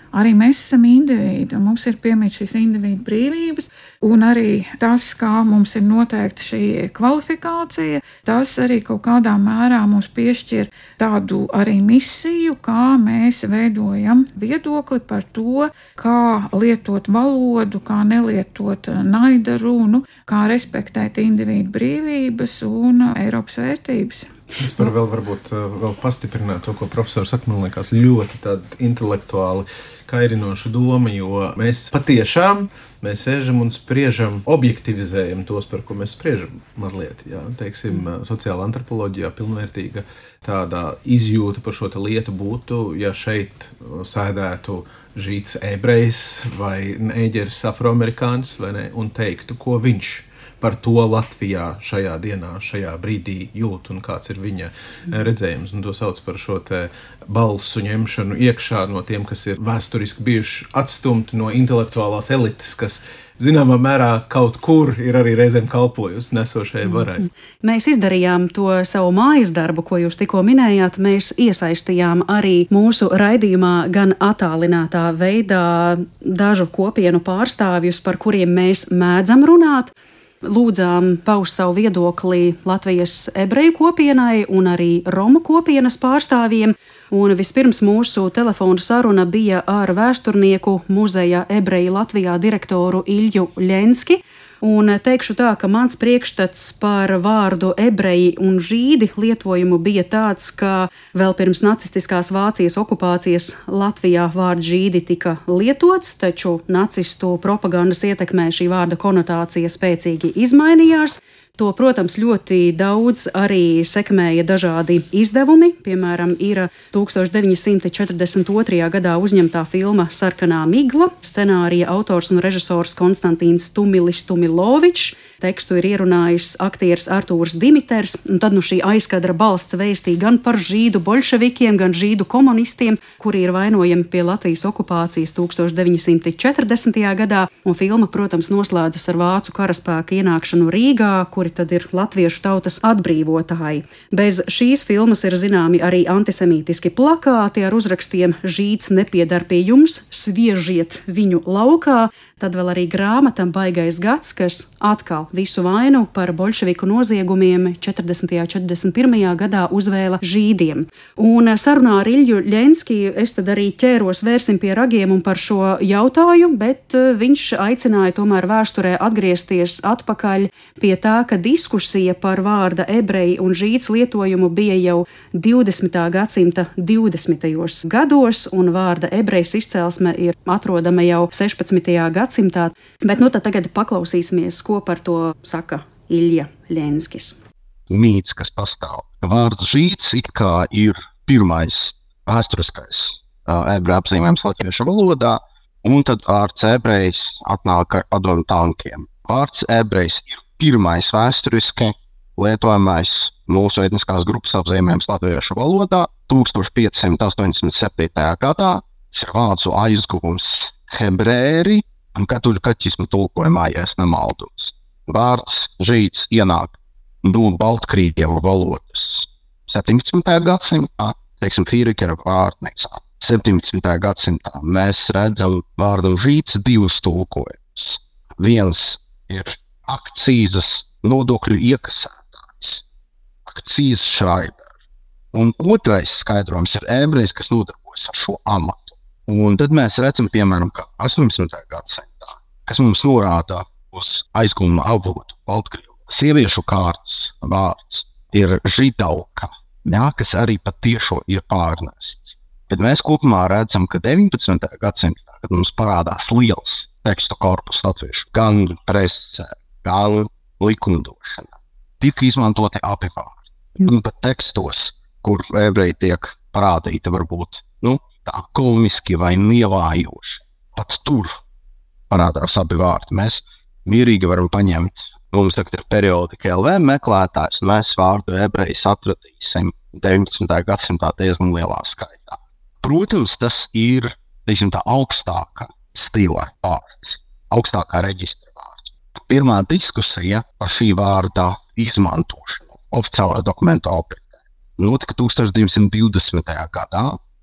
Speaker 3: arī mēs esam indivīdi, un mums ir piemīt šīs individu brīvības, un arī tas, kā mums ir noteikta šī kvalifikācija, tas arī kaut kādā mērā mums piešķir tādu arī misiju, kā mēs veidojam viedokli par to, kā lietot valodu, kā nelietot naida runu, kā respektēt individu brīvības un Eiropas vērtības.
Speaker 4: Es par vēl pastiprinātu to, ko profesors saka, man liekas ļoti tāda intelektuāli kairinoša doma, jo mēs patiešām sēžam un spriežam, objektivizējam tos, par ko mēs spriežam mazliet. Jā. Teiksim, sociāla antropoloģijā pilnvērtīga tāda izjūta par šo lietu būtu, ja šeit sēdētu žīts ebrejs vai neģeris afroamerikānis, vai ne, un teiktu, ko viņš par to Latvijā šajā dienā, šajā brīdī jūt un kāds ir viņa redzējums. Un to sauc par šo te balsu ņemšanu iekšā no tiem, kas ir vēsturiski bijuši atstumti no intelektuālās elites, kas zināmā mērā kaut kur ir arī reizēm kalpojusi nesošajai varai.
Speaker 2: Mēs izdarījām to savu mājas darbu, ko jūs tikko minējāt. Mēs iesaistījām arī mūsu raidījumā gan attālinātā veidā dažu kopienu pārstāvjus, par kuriem mēs mēdzam runāt. Lūdzām paust savu viedokli Latvijas ebreju kopienai un arī Romu kopienas pārstāvjiem. Un vispirms mūsu telefona saruna bija ar vēsturnieku muzeja ebreju Latvijā direktoru Ilju Ļenski. Un teikšu tā, ka mans priekšstats par vārdu ebreji un žīdi lietojumu bija tāds, ka vēl pirms nacistiskās Vācijas okupācijas Latvijā vārds žīdi tika lietots, taču nacistu propagandas ietekmē šī vārda konotācija spēcīgi izmainījās. To, protams, ļoti daudz arī sekmēja dažādi izdevumi. Piemēram, ir 1942. gadā uzņemtā filma Sarkanā migla, scenārija autors un režisors Konstantīns Tumilis-Tumilovičs. Tekstu ir ierunājis aktieris Artūrs Dimiters, un tad šī aizkadra balsts vēstīja gan par žīdu bolševikiem, gan žīdu komunistiem, kuri ir vainojami pie Latvijas okupācijas 1940. gadā, un filma, protams, noslēdzas ar vācu karaspēka ienākšanu Rīgā, kuri tad ir latviešu tautas atbrīvotāji. Bez šīs filmas ir zināmi arī antisemītiski plakāti ar uzrakstiem žīds nepiedar pie jums, sviežiet viņu laukā. Tad vēl arī grāmata Baigais gads, kas atkal visu vainu par bolševiku noziegumiem 40. un 41. gadā uzvēla žīdiem. Un sarunā ar Ilju Ļenski es tad arī ķēros vērsim pie ragiem un par šo jautājumu, bet viņš aicināja tomēr vēsturē atgriezties atpakaļ pie tā, ka diskusija par vārda ebreji un žīds lietojumu bija jau 20. gadsimta 20. gados, un vārda ebrejs izcelsme ir atrodama jau 16. gadsimtā. Bet tad tagad paklausīsimies, ko par to saka Ilja Ļenskis.
Speaker 6: Mīts, kas pastāv. Vārds žīds it kā ir pirmais vēsturiskais ebreju apzīmējums latviešu valodā, un tad vārds ebrejs atnāk ar padomu tankiem. Vārds ebrejs ir pirmais vēsturiski lietojamais mūsu etniskās grupas apzīmējums latviešu valodā 1587. gadā. Tas ir vācu aizguvums hebrēri, un katoļu kaķismu tulkojumā, ja es nemaldos. Vārds žīds ienāk no Baltkrievu valodas 17. gadsimtā, teiksim, Fīrikera vārnīcā. 17. gadsimtā mēs redzam vārdam žīds divus tulkojumus. Viens ir akcīzes nodokļu iekasētājs, akcīzes šraiber, un otrais skaidrojums ir ebrejs, kas nodarbojas ar šo amatu. Un tad mēs redzam, piemēram, ka 18. gadsimtā, kas mums norāda uz aizgūmu avotu Baltkrievu, sieviešu kārtas vārds ir židauka, kas arī patiešo ir pārnests. Bet mēs kopumā redzam, ka 19. gadsimtā, kad mums parādās liels tekstu korpus latviešu, gan presē, gan likumdošana, tika izmantoti abi vārdi. Un pat tekstos, kur ebreji tiek parādīti varbūt, tā komiski vai nievājoši. Pat tur parādās abi vārdi. Mēs mierīgi varam paņemt, mums tagad ir periodika LV meklētājs, mēs vārdu ebrejs atradīsim 19. gadsimtā diezgan lielā skaitā. Protams, tas ir, teiksim, tā augstākā stila vārds, augstākā reģistra vārds. Pirmā diskusija par šī vārda izmantošanu oficiālā dokumentu apritē notika 1920. gadā.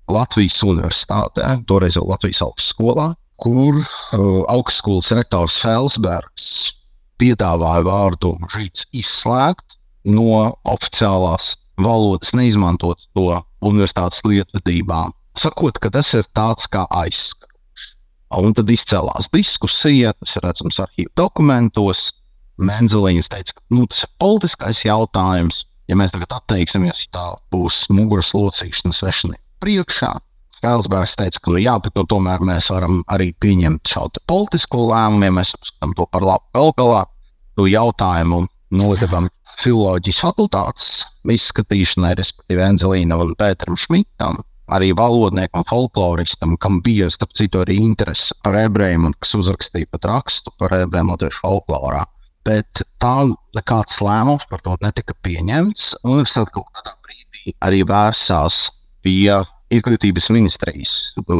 Speaker 6: Latvijas universitātē, toreiz jau Latvijas augstskolā, kur augstskolas rektors Felsbergs piedāvāja vārdu žīds izslēgt no oficiālās valodas, neizmantot to universitātes lietvedībā, sakot, ka tas ir tāds kā aizskarošs. Un tad izcēlās diskusija, tas ir redzams arhīvu dokumentos. Menzelīns teica, ka tas ir politiskais jautājums. Ja mēs tagad atteiksimies, tā būs muguras locīšana svešinieku priekšā. Felsbergs teica, ka jā, bet tomēr mēs varam arī pieņemt šādu politisko lēmumu, ja mēs uzskatām to par labu. Vēl galā to jautājumu nodevām filoloģijas fakultātes izskatīšanai, respektīvi Enzelīna un Pēteram Šmitam, arī valodniekam, folkloristam, kam bija, starp citu, arī interese par ebrejiem un kas uzrakstīja pat rakstu par ebrejiem latviešu folklorā. Bet tā nekāds lēmums par to netika pieņemts, un universitāte kaut kādā brīdī arī vērsās pie Izglītības ministrijas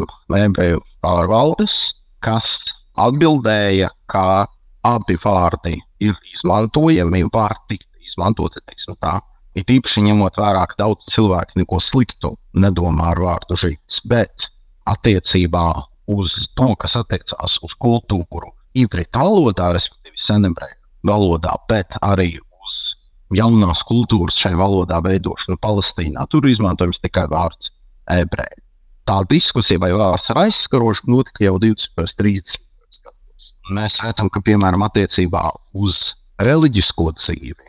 Speaker 6: ebreju pārvaldes, kas atbildēja, ka abi vārdi ir izmantojami, vārdi tikt izmantoti, teiksim tā. Ir īpaši ņemot vērā, ka daudz cilvēki neko sliktu nedomā ar vārdu žīds, bet attiecībā uz to, kas attiecās uz kultūru ivritu valodā, respektīvi senebreju valodā, bet arī uz jaunās kultūras šai valodā veidošanu Palestīnā, tur izmantojams tikai vārds ebreji. Tā diskusija vai vārds ir aizskaroša notika jau 20-30 gados. Mēs redzam, ka, piemēram, attiecībā uz reliģisko dzīvi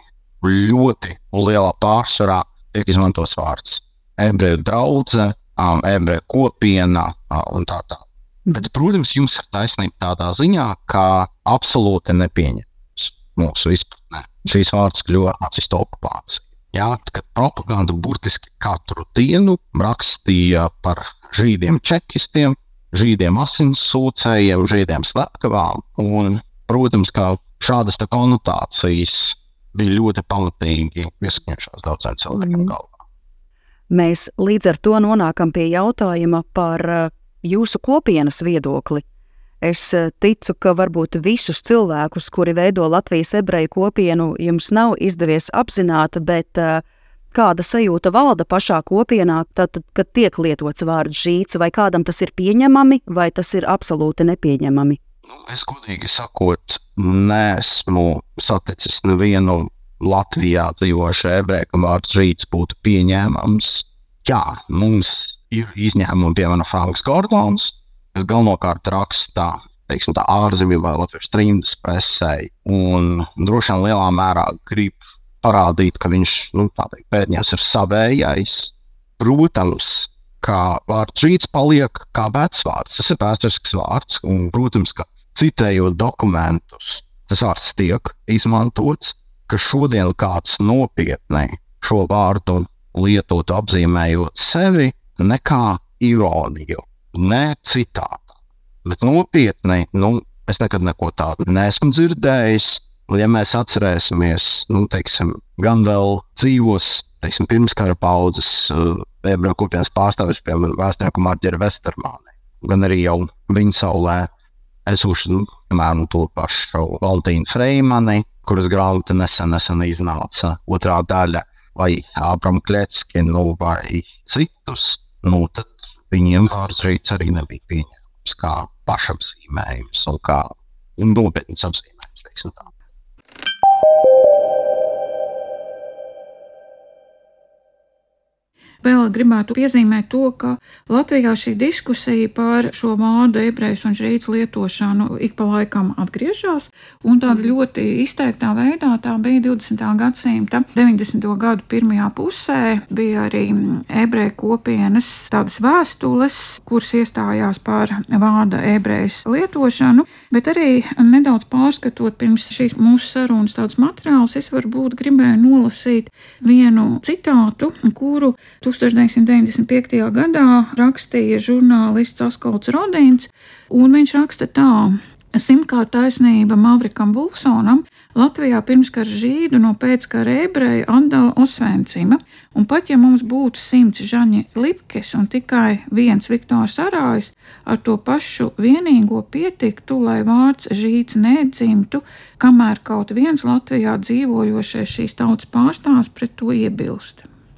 Speaker 6: ļoti lielā pārsvarā tiek izmantos vārds ebreju draudze, ebreju kopiena un tā. Bet, protams, jums ir taisnība tādā ziņā, ka absolūti nepieņemts mūsu izpratnē. Šīs vārds kļuva nacistu okupācija. Jā, kad propaganda burtiski katru dienu rakstīja par žīdiem čekistiem, žīdiem asinssūcējiem, žīdiem slepkavām, un, protams, ka šādas konotācijas bija ļoti pamatīgi ieskaņojušās daudziem cilvēkiem galvā.
Speaker 2: Mēs līdz ar to nonākam pie jautājuma par jūsu kopienas viedokli. Es ticu, ka varbūt visus cilvēkus, kuri veido Latvijas ebreju kopienu, jums nav izdevies apzināt, bet kāda sajūta valda pašā kopienā, tad, kad tiek lietots vārds žīds, vai kādam tas ir pieņemami, vai tas ir absolūti nepieņemami?
Speaker 6: Es godīgi sakot, neesmu saticis nevienu Latvijā dzīvošu ebreju, ka vārds žīds būtu pieņēmams. Jā, mums ir izņēmumi, piemēram, Franks Gordons, kas galvenokārt rakstā, teiksim tā, ārzemju vai latviešu trimdas presē, un droši vien lielā mērā grib parādīt, ka viņš, pēdējais ir savējais. Protams, ka vārds žīds paliek kā vecvārds, tas ir vēsturisks vārds, un, protams, ka citējot dokumentus, tas vārds tiek izmantots, ka šodien kāds nopietni šo vārdu lietotu apzīmējot sevi nekā ironiju, ne citātā. Bet nopietni, es nekad neko tādu neesmu dzirdējis. Ja mēs atcerēsimies, gan vēl dzīvos, pirmskara paudzes ebreju kopienas pārstāvis, piemēram, vēsturnieku Marģeri Vestermāni, gan arī jau viņa saulē esošu, piemēram, to pašu Valtīnu Freimani, kuras grāmata nesen iznāca otrā daļa, vai Ābramu Kļeckinu, vai citus, tad viņiem vārds žīds arī nebija pieņemams kā pašapzīmējums un kā nopietns apzīmējums, teiksim tā.
Speaker 3: Vēl gribētu piezīmēt to, ka Latvijā šī diskusija par šo vārdu ebrejs un žīds lietošanu ik pa laikam atgriežas, un tāda ļoti izteiktā veidā tā bija 20. gadsimta 90. gadu pirmajā pusē. Bija arī ebreju kopienas tādas vēstules, kuras iestājās par vārda ebrejs lietošanu, bet arī nedaudz pārskatot pirms šīs mūsu sarunas tādus materiālus, es varbūt gribēju nolasīt vienu citātu, kuru 1995. gadā rakstīja žurnālists Askolds Rodins, un viņš raksta tā: Simtkārt taisnība Mavrikam Vulfsonam, Latvijā pirmskara žīdu no pēckara ebreju atdala Osvencima, un pat ja mums būtu 100 Žaņi Lipkes un tikai viens Viktors Arājs, ar to pašu vienīgo pietiktu, lai vārds žīds nedzimtu, kamēr kaut viens Latvijā dzīvojošais šīs tautas pārstāvs pret to iebilst.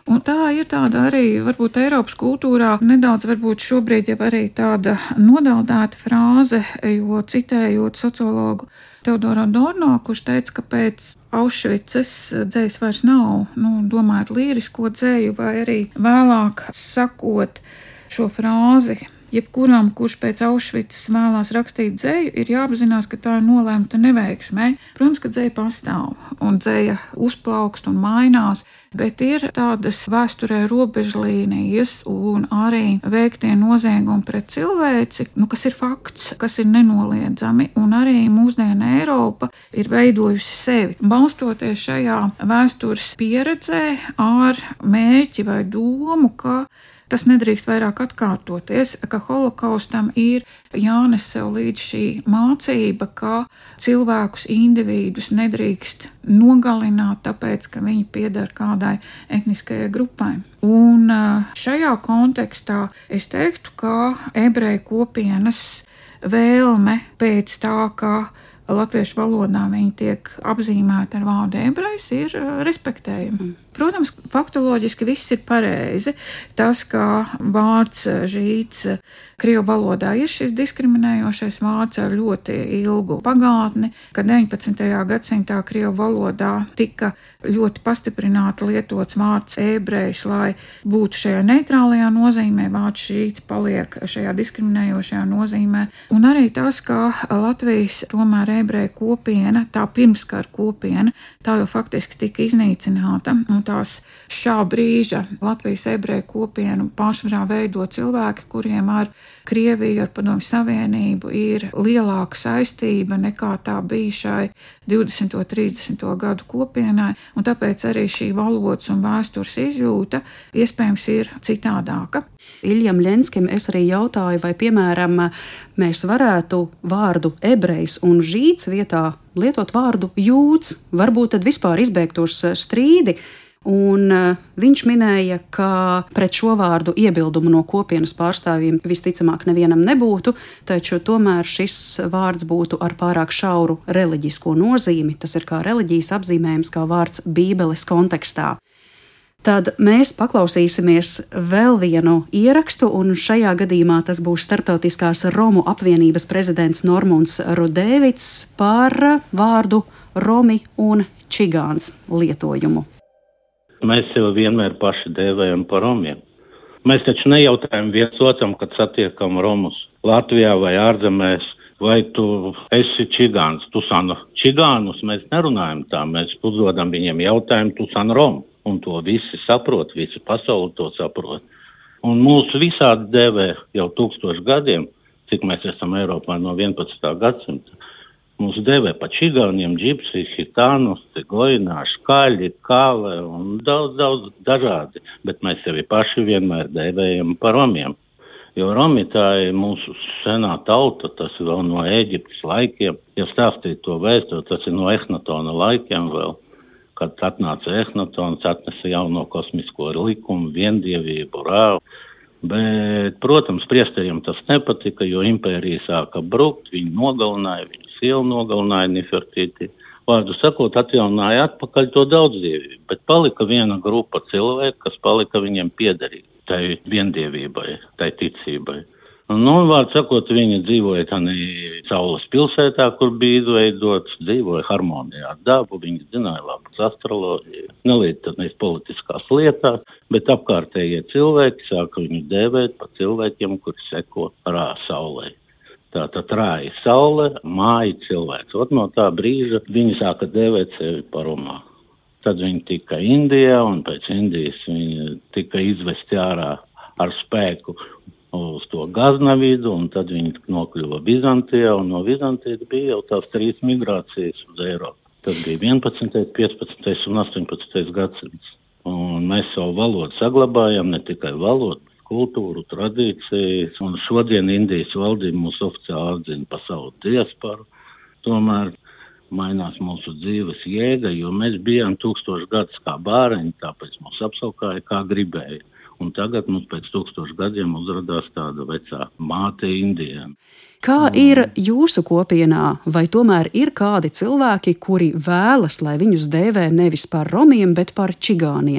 Speaker 3: Un tā ir tāda arī, varbūt Eiropas kultūrā nedaudz varbūt šobrīd jau arī tāda nodaldēta frāze, jo citējot sociologu Teodoru Adorno, kurš teica, ka pēc Aušvicas dzejas vairs nav, domājot līrisko dzeju vai arī vēlāk sakot šo frāzi, jebkuram, kurš pēc Aušvicas vēlās rakstīt dzeju, ir jāapzinās, ka tā ir nolēmta neveiksmē. Protams, ka dzeja pastāv un dzeja uzplaukst un mainās, bet ir tādas vēsturē robežlīnijas un arī veiktie noziegumi pret cilvēci, kas ir fakts, kas ir nenoliedzami, un arī mūsdienu Eiropa ir veidojusi sevi. Balstoties šajā vēstures pieredzē ar mērķi vai domu, ka tas nedrīkst vairāk atkārtoties, ka holokaustam ir jānes sev līdz šī mācība, ka cilvēkus, individus nedrīkst nogalināt, tāpēc, ka viņi pieder kādai etniskajai grupai. Un šajā kontekstā es teiktu, ka ebreju kopienas vēlme pēc tā, ka latviešu valodā viņi tiek apzīmēti ar vārdu ebrejs, ir respektējami. Protams, faktoloģiski viss ir pareizi. Tas, ka vārds žīts krievu valodā ir šis diskriminējošais vārds ar ļoti ilgu pagātni, ka 19. gadsimtā krievu valodā tika ļoti pastiprināti lietots vārds ebrejs, lai būtu šajā neitrālajā nozīmē, vārds žīts paliek šajā diskriminējošajā nozīmē. Un arī tas, ka Latvijas tomēr ebreju kopiena, tā pirmskara kopiena, tā jau faktiski tika iznīcināta. Un tās šā brīža Latvijas ebreju kopienu pārsvarā veido cilvēki, kuriem ar Krieviju, ar Padomju Savienību ir lielāka saistība nekā tā bija šai 20. un 30. gadu kopienai, un tāpēc arī šī valodas un vēstures izjūta iespējams ir citādāka.
Speaker 2: Iljam Ļenskim es arī jautāju, vai, piemēram, mēs varētu vārdu ebrejs un žīts vietā lietot vārdu jūds, varbūt tad vispār izbeigtos strīdi. Un viņš minēja, ka pret šo vārdu iebildumu no kopienas pārstāvjiem visticamāk nevienam nebūtu, taču tomēr šis vārds būtu ar pārāk šauru reliģisko nozīmi. Tas ir kā reliģijas apzīmējums, kā vārds Bībeles kontekstā. Tad mēs paklausīsimies vēl vienu ierakstu, un šajā gadījumā tas būs Starptautiskās Romu apvienības prezidents Normunds Rudēvits par vārdu romi un čigāns lietojumu.
Speaker 7: Mēs sev vienmēr paši dēvējam par romiem. Mēs taču nejautājam viens otram, kad satiekam romus Latvijā vai ārzemēs, vai tu esi čigāns, tu san čigānus, mēs nerunājam tā, mēs uzdodam viņiem jautājumu, tu san romu, un to visi saprot, visi pasauli to saprot. Un mūsu visādi dēvē jau 1000 gadiem, cik mēs esam Eiropā no 11. gadsimta, mūsu dēvē pa čigāniem, džipsi, hitānus, cigojnā, škaļi, kāle un daudz dažādi, bet mēs sevi paši vienmēr dēvējam par romiem. Jo romi tā ir mūsu senā tauta, tas ir vēl no Ēģiptes laikiem. Ja stāstīt to vēsturi, tas ir no Ehnatona laikiem vēl, kad atnāca Ehnatons, atnesa jauno kosmisko likumu, viendievību, rāvu. Bet, protams, priesteriem tas nepatika, jo impērija sāka brukt, viņi nogalināja, viņu sievu nogalināja Nefertīti. Vārdu sakot, atjaunāja atpakaļ to daudzdzīvību, bet palika viena grupa cilvēku, kas palika viņiem piederīgi, tai viendievībai, tai ticībai. Un, vārdu sakot, viņi dzīvoja tādā Saules pilsētā, kur bija izveidots, dzīvoja harmonijā ar dabu, viņi zināja labas astroloģiju, nelīdz politiskās lietās, bet apkārtējie cilvēki sāka viņu dēvēt par cilvēkiem, kuri seko rā saulē. Tātad rāja saule, māja cilvēks. Ot no tā brīža viņi sāka dēvēt sevi par romā. Tad viņi tika Indijā, un pēc Indijas viņi tika izvesti ārā ar spēku uz to Gaznavidu, un tad viņi nokļuva Bizantijā, un no Bizantijas bija jau tās 3 migrācijas uz Eiropu. Tas bija 11., 15. un 18. gadsimts. Un mēs savu valodu saglabājam, ne tikai valodu, kultūru, tradīcijas, un šodien Indijas valdība mūs oficiāli atzina par savu diasporu. Tomēr mainās mūsu dzīves jēga, jo mēs bijām 1000 gadus kā bāreņi, tāpēc mūs apsaukāja kā gribēja. Un tagad mums pēc 1000 gadiem uzradās tāda vecā māte Indijām.
Speaker 2: Kā ir jūsu kopienā, vai tomēr ir kādi cilvēki, kuri vēlas, lai viņus dēvē nevis par romiem, bet par čigāniem?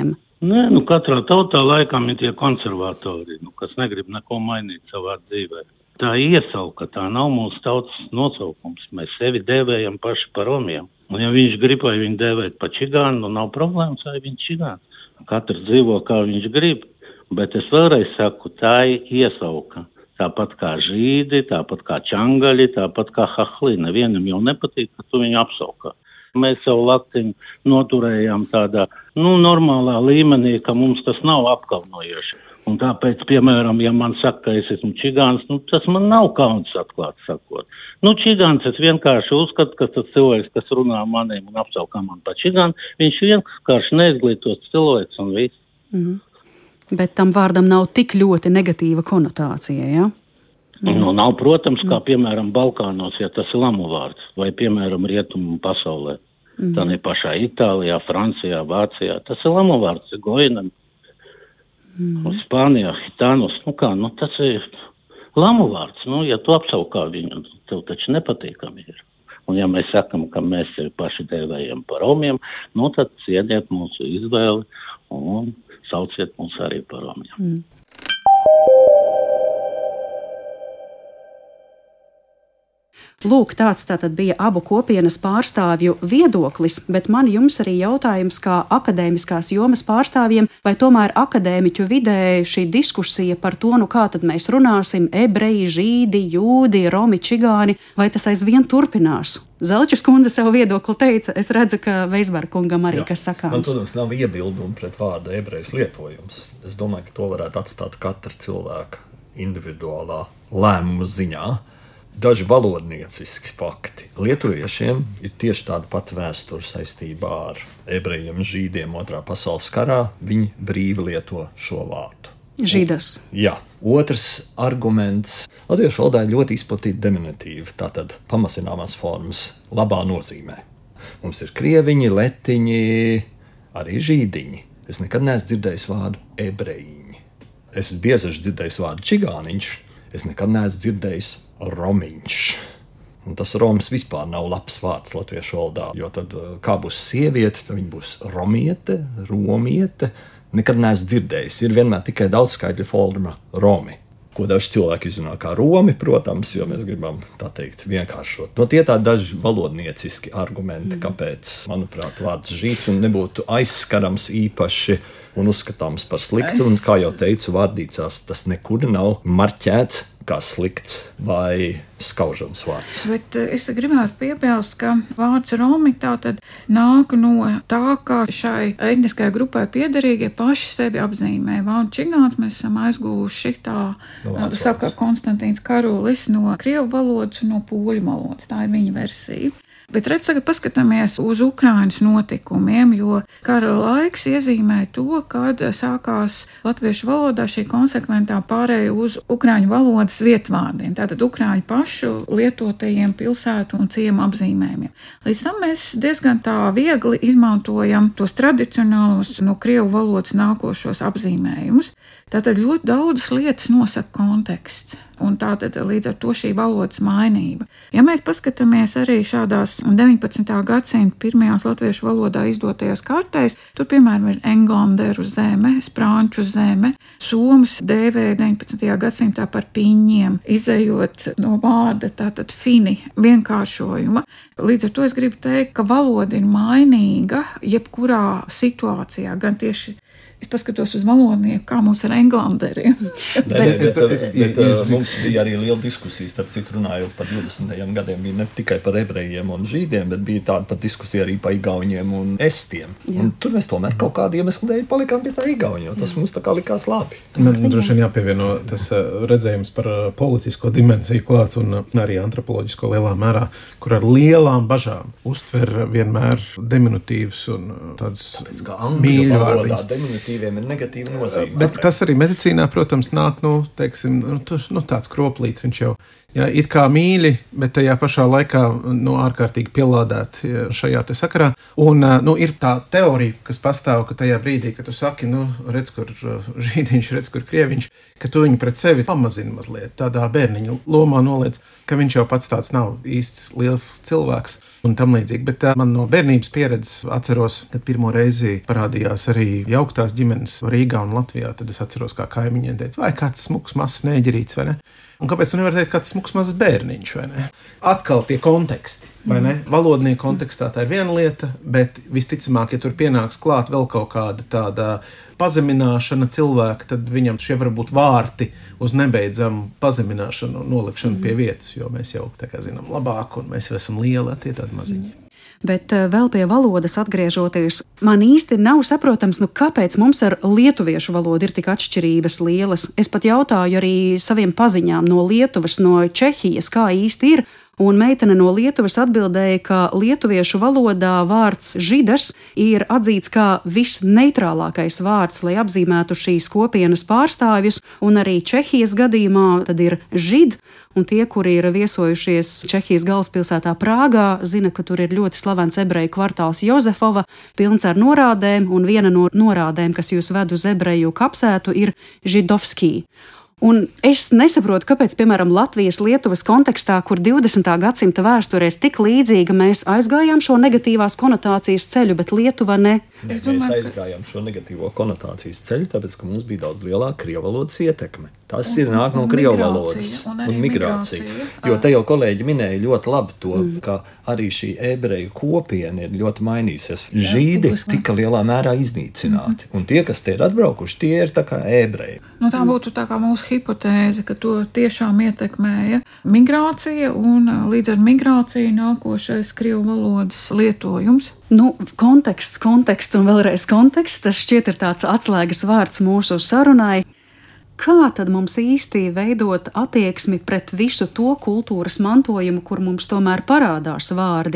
Speaker 7: Nē, katrā tautā laikam ir tie konservatori, kas negrib neko mainīt savā dzīvē. Tā iesauka, tā nav mūsu tautas nosaukums. Mēs sevi dēvējam paši par romiem. Un ja viņš grib, vai viņu dēvēt pa čigānu, nav problēmas, vai viņš čigāns. Katrs dzīvo, kā viņš grib. Bet es vēlreiz saku, tā ir iesauka. Tāpat kā žīdi, tāpat kā čangaļi, tāpat kā hahli. Nevienam jau nepatīk, ka tu viņu apsaukā. Mēs savu laktiņu noturējām tādā, normālā līmenī, ka mums tas nav apkaunojoši. Un tāpēc, piemēram, ja man saka, ka es esmu čigāns, tas man nav kauns atklāt sakot. Čigāns es vienkārši uzskatu, ka tas cilvēks, kas runā maniem un apsaukā man pa čigānu, viņš vienkārši neizglītots cilvēks un viss.
Speaker 2: Bet tam vārdam nav tik ļoti negatīva konotācija, ja?
Speaker 7: Nav, protams, kā piemēram Balkānos, ja tas ir lamu vārds, vai piemēram Rietumu pasaulē. Tā ne pašā Itālijā, Francijā, Vācijā. Tas ir lamu vārds, ir goinam. Spānijā, Hitānos, tas ir lamu vārds. Ja tu apsaukā viņu, tev taču nepatīkami ir. Un ja mēs sakam, ka mēs sevi paši dēvējam par romiem, tad cieniet mūsu izvēli un sauciet mūs arī par romiem.
Speaker 2: Lūk, tāds tātad bija abu kopienas pārstāvju viedoklis, bet man jums arī jautājums kā akadēmiskās jomas pārstāvjiem, vai tomēr akadēmiķu vidē šī diskusija par to, kā tad mēs runāsim, ebreji, žīdi, jūdi, romi, čigāni, vai tas aizvien turpinās? Zelčus kundze savu viedokli teica, es redzu, ka Veisberkungam arī kas sakāms.
Speaker 5: Man, protams, nav iebildumi pret vārdu ebrejs lietojums. Es domāju, ka to varētu atstāt katra cilvēka individuālā lēmuma ziņā. Daži valodnieciski fakti. Lietuviešiem ir tieši tāda pati vēsture saistībā ar ebrejiem, žīdiem Otrā pasaules karā. Viņi brīvi lieto šo vārdu.
Speaker 2: Žīdas.
Speaker 5: Jā. Otrs arguments. Latviešu valodā ir ļoti izplatīta diminutīva, tātad pamazināmās formas labā nozīmē. Mums ir krieviņi, letiņi, arī žīdiņi. Es nekad neesmu dzirdējis vārdu ebrejiņi. Esmu bieži dzirdējis vārdu čigāniņš. Es nekad neesmu dzirdējis romiņš. Un tas roms vispār nav labs vārds latviešu valodā, jo tad kā būs sieviete, tad viņa būs romiete, romiete. Nekad neesmu dzirdējis. Ir vienmēr tikai daudzskaitļa forma romi, ko daži cilvēki izrunā kā romi, protams, jo mēs gribam tā teikt vienkāršot. Tie tādi daži valodnieciski argumenti, kāpēc, manuprāt, vārds žīds un nebūtu aizskarams īpaši un uzskatāms par sliktu. Un, kā jau teicu, vārdīcās tas nekur nav marķēts kā slikts vai skaužams vārds.
Speaker 3: Bet es gribētu piebilst, ka vārds romi tātad nāk no tā, ka šai etniskajai grupai piederīgie paši sevi apzīmē. Vārdu čigāns mēs esam aizgūši saka Konstantīns Karulis no krievu valodas un no poļu valodas. Tā ir viņa versija. Bet redz, tagad paskatāmies uz Ukrainas notikumiem, jo kara laiks iezīmē to, kad sākās latviešu valodā šī konsekventā pārēja uz ukraiņu valodas vietvārdiem, tātad ukraiņu pašu lietotajiem pilsētu un ciemu apzīmējumiem. Līdz tam mēs diezgan tā viegli izmantojam tos tradicionālos no krievu valodas nākošos apzīmējumus. Tātad ļoti daudzas lietas nosaka konteksts, un tātad līdz ar to šī valodas mainība. Ja mēs paskatāmies arī šādās 19. gadsimta pirmajās latviešu valodā izdotajās kartēs, tur, piemēram, ir englanderu zeme, sprāņu zeme, somas dēvē 19. gadsimtā par piņiem, izejot no vārda tātad fini vienkāršojuma. Līdz ar to es gribu teikt, ka valoda ir mainīga jebkurā situācijā, gan tieši es paskatos uz valodnieku, kā mums ar englanderiem.
Speaker 5: Bet mums bija arī liela diskusija, starp citu runājot par 20. gadiem, bija ne tikai par ebrejiem un žīdiem, bet bija tāda pat diskusija arī par igauņiem un estiem. Un tur mēs tomēr kaut kādu iemeslu dēļ palikām pie tā igauņa, jo tas mums tā kā likās labi.
Speaker 4: Man droši vien jāpievieno tas redzējums par politisko dimensiju klāt un arī antropoloģisko lielā mērā, kur ar lielām bažām uztver vienmēr diminutīvs un tāds mīļu vārdiņas.
Speaker 5: Ir negatīva nozīme.
Speaker 4: Bet tas arī medicīnā, protams, nāk, tāds kroplīts, viņš jau it kā mīļi, bet tajā pašā laikā ārkārtīgi pielādēti šajā te sakarā. Un ir tā teorija, kas pastāv, ka tajā brīdī, kad tu saki, redz, kur žīdiņš, redz, kur krieviņš, ka tu viņu pret sevi pamazini mazliet, tādā bērniņa lomā noliec, ka viņš jau pats tāds nav īsts liels cilvēks un tam līdzīgi. Bet man no bērnības pieredzes atceros, kad pirmo reizi parādījās arī jauktās ģimenes Rīgā un Latvijā, tad es atceros, kā kaimiņiem teica, vai kāds smuks mazs nēģerīts, vai ne? Un kāpēc tu nevar teikt kāds smuks mazs bērniņš, vai ne? Atkal tie konteksti, vai ne? Valodnieku kontekstā tā ir viena lieta, bet visticamāk, ja tur pienāks klāt vēl kaut kāda tāda pazemināšana cilvēka, tad viņam šie var būt vārti uz nebeidzamu pazemināšanu un nolikšanu pie vietas, jo mēs jau tā kā zinām labāk un mēs jau esam lieli, tie tādi maziņi.
Speaker 2: Bet vēl pie valodas atgriežoties, man īsti nav saprotams, kāpēc mums ar lietuviešu valodu ir tik atšķirības lielas. Es pat jautāju arī saviem paziņām no Lietuvas, no Čehijas, kā īsti ir. Un meitene no Lietuvas atbildēja, ka lietuviešu valodā vārds židas ir atzīts kā visneitrālākais vārds, lai apzīmētu šīs kopienas pārstāvjus, un arī Čehijas gadījumā tad ir žid, un tie, kuri ir viesojušies Čehijas galvaspilsētā Prāgā, zina, ka tur ir ļoti slavens ebreju kvartāls Jozefova, pilns ar norādēm, un viena no norādēm, kas jūs ved uz ebreju kapsētu, ir židovskī. Un es nesaprotu, kāpēc, piemēram, Latvijas-Lietuvas kontekstā, kur 20. gadsimta vēsture ir tik līdzīga, mēs aizgājām šo negatīvās konotācijas ceļu, bet Lietuva ne.
Speaker 5: Mēs aizgājām šo negatīvo konotācijas ceļu, tāpēc, ka mums bija daudz lielāka krievvalodas ietekme. Tas ir nāk no krievvalodas un migrācija. Jo te jau kolēģi minēja ļoti labi to, ka arī šī ebreju kopiena ir ļoti mainījusies. Žīdi tika lielā mērā iznīcināti. Un tie, kas te ir atbraukuši, tie ir tā kā ebreji.
Speaker 3: Tā būtu tā kā mūsu hipotēze, ka to tiešām ietekmēja migrācija un līdz ar migrāciju nākošais krievu valodas lietojums.
Speaker 2: Konteksts un vēlreiz konteksts, tas šķiet ir tāds atslēgas vārds mūsu sarunai. Kā tad mums īsti veidot attieksmi pret visu to kultūras mantojumu, kur mums tomēr parādās vārdi?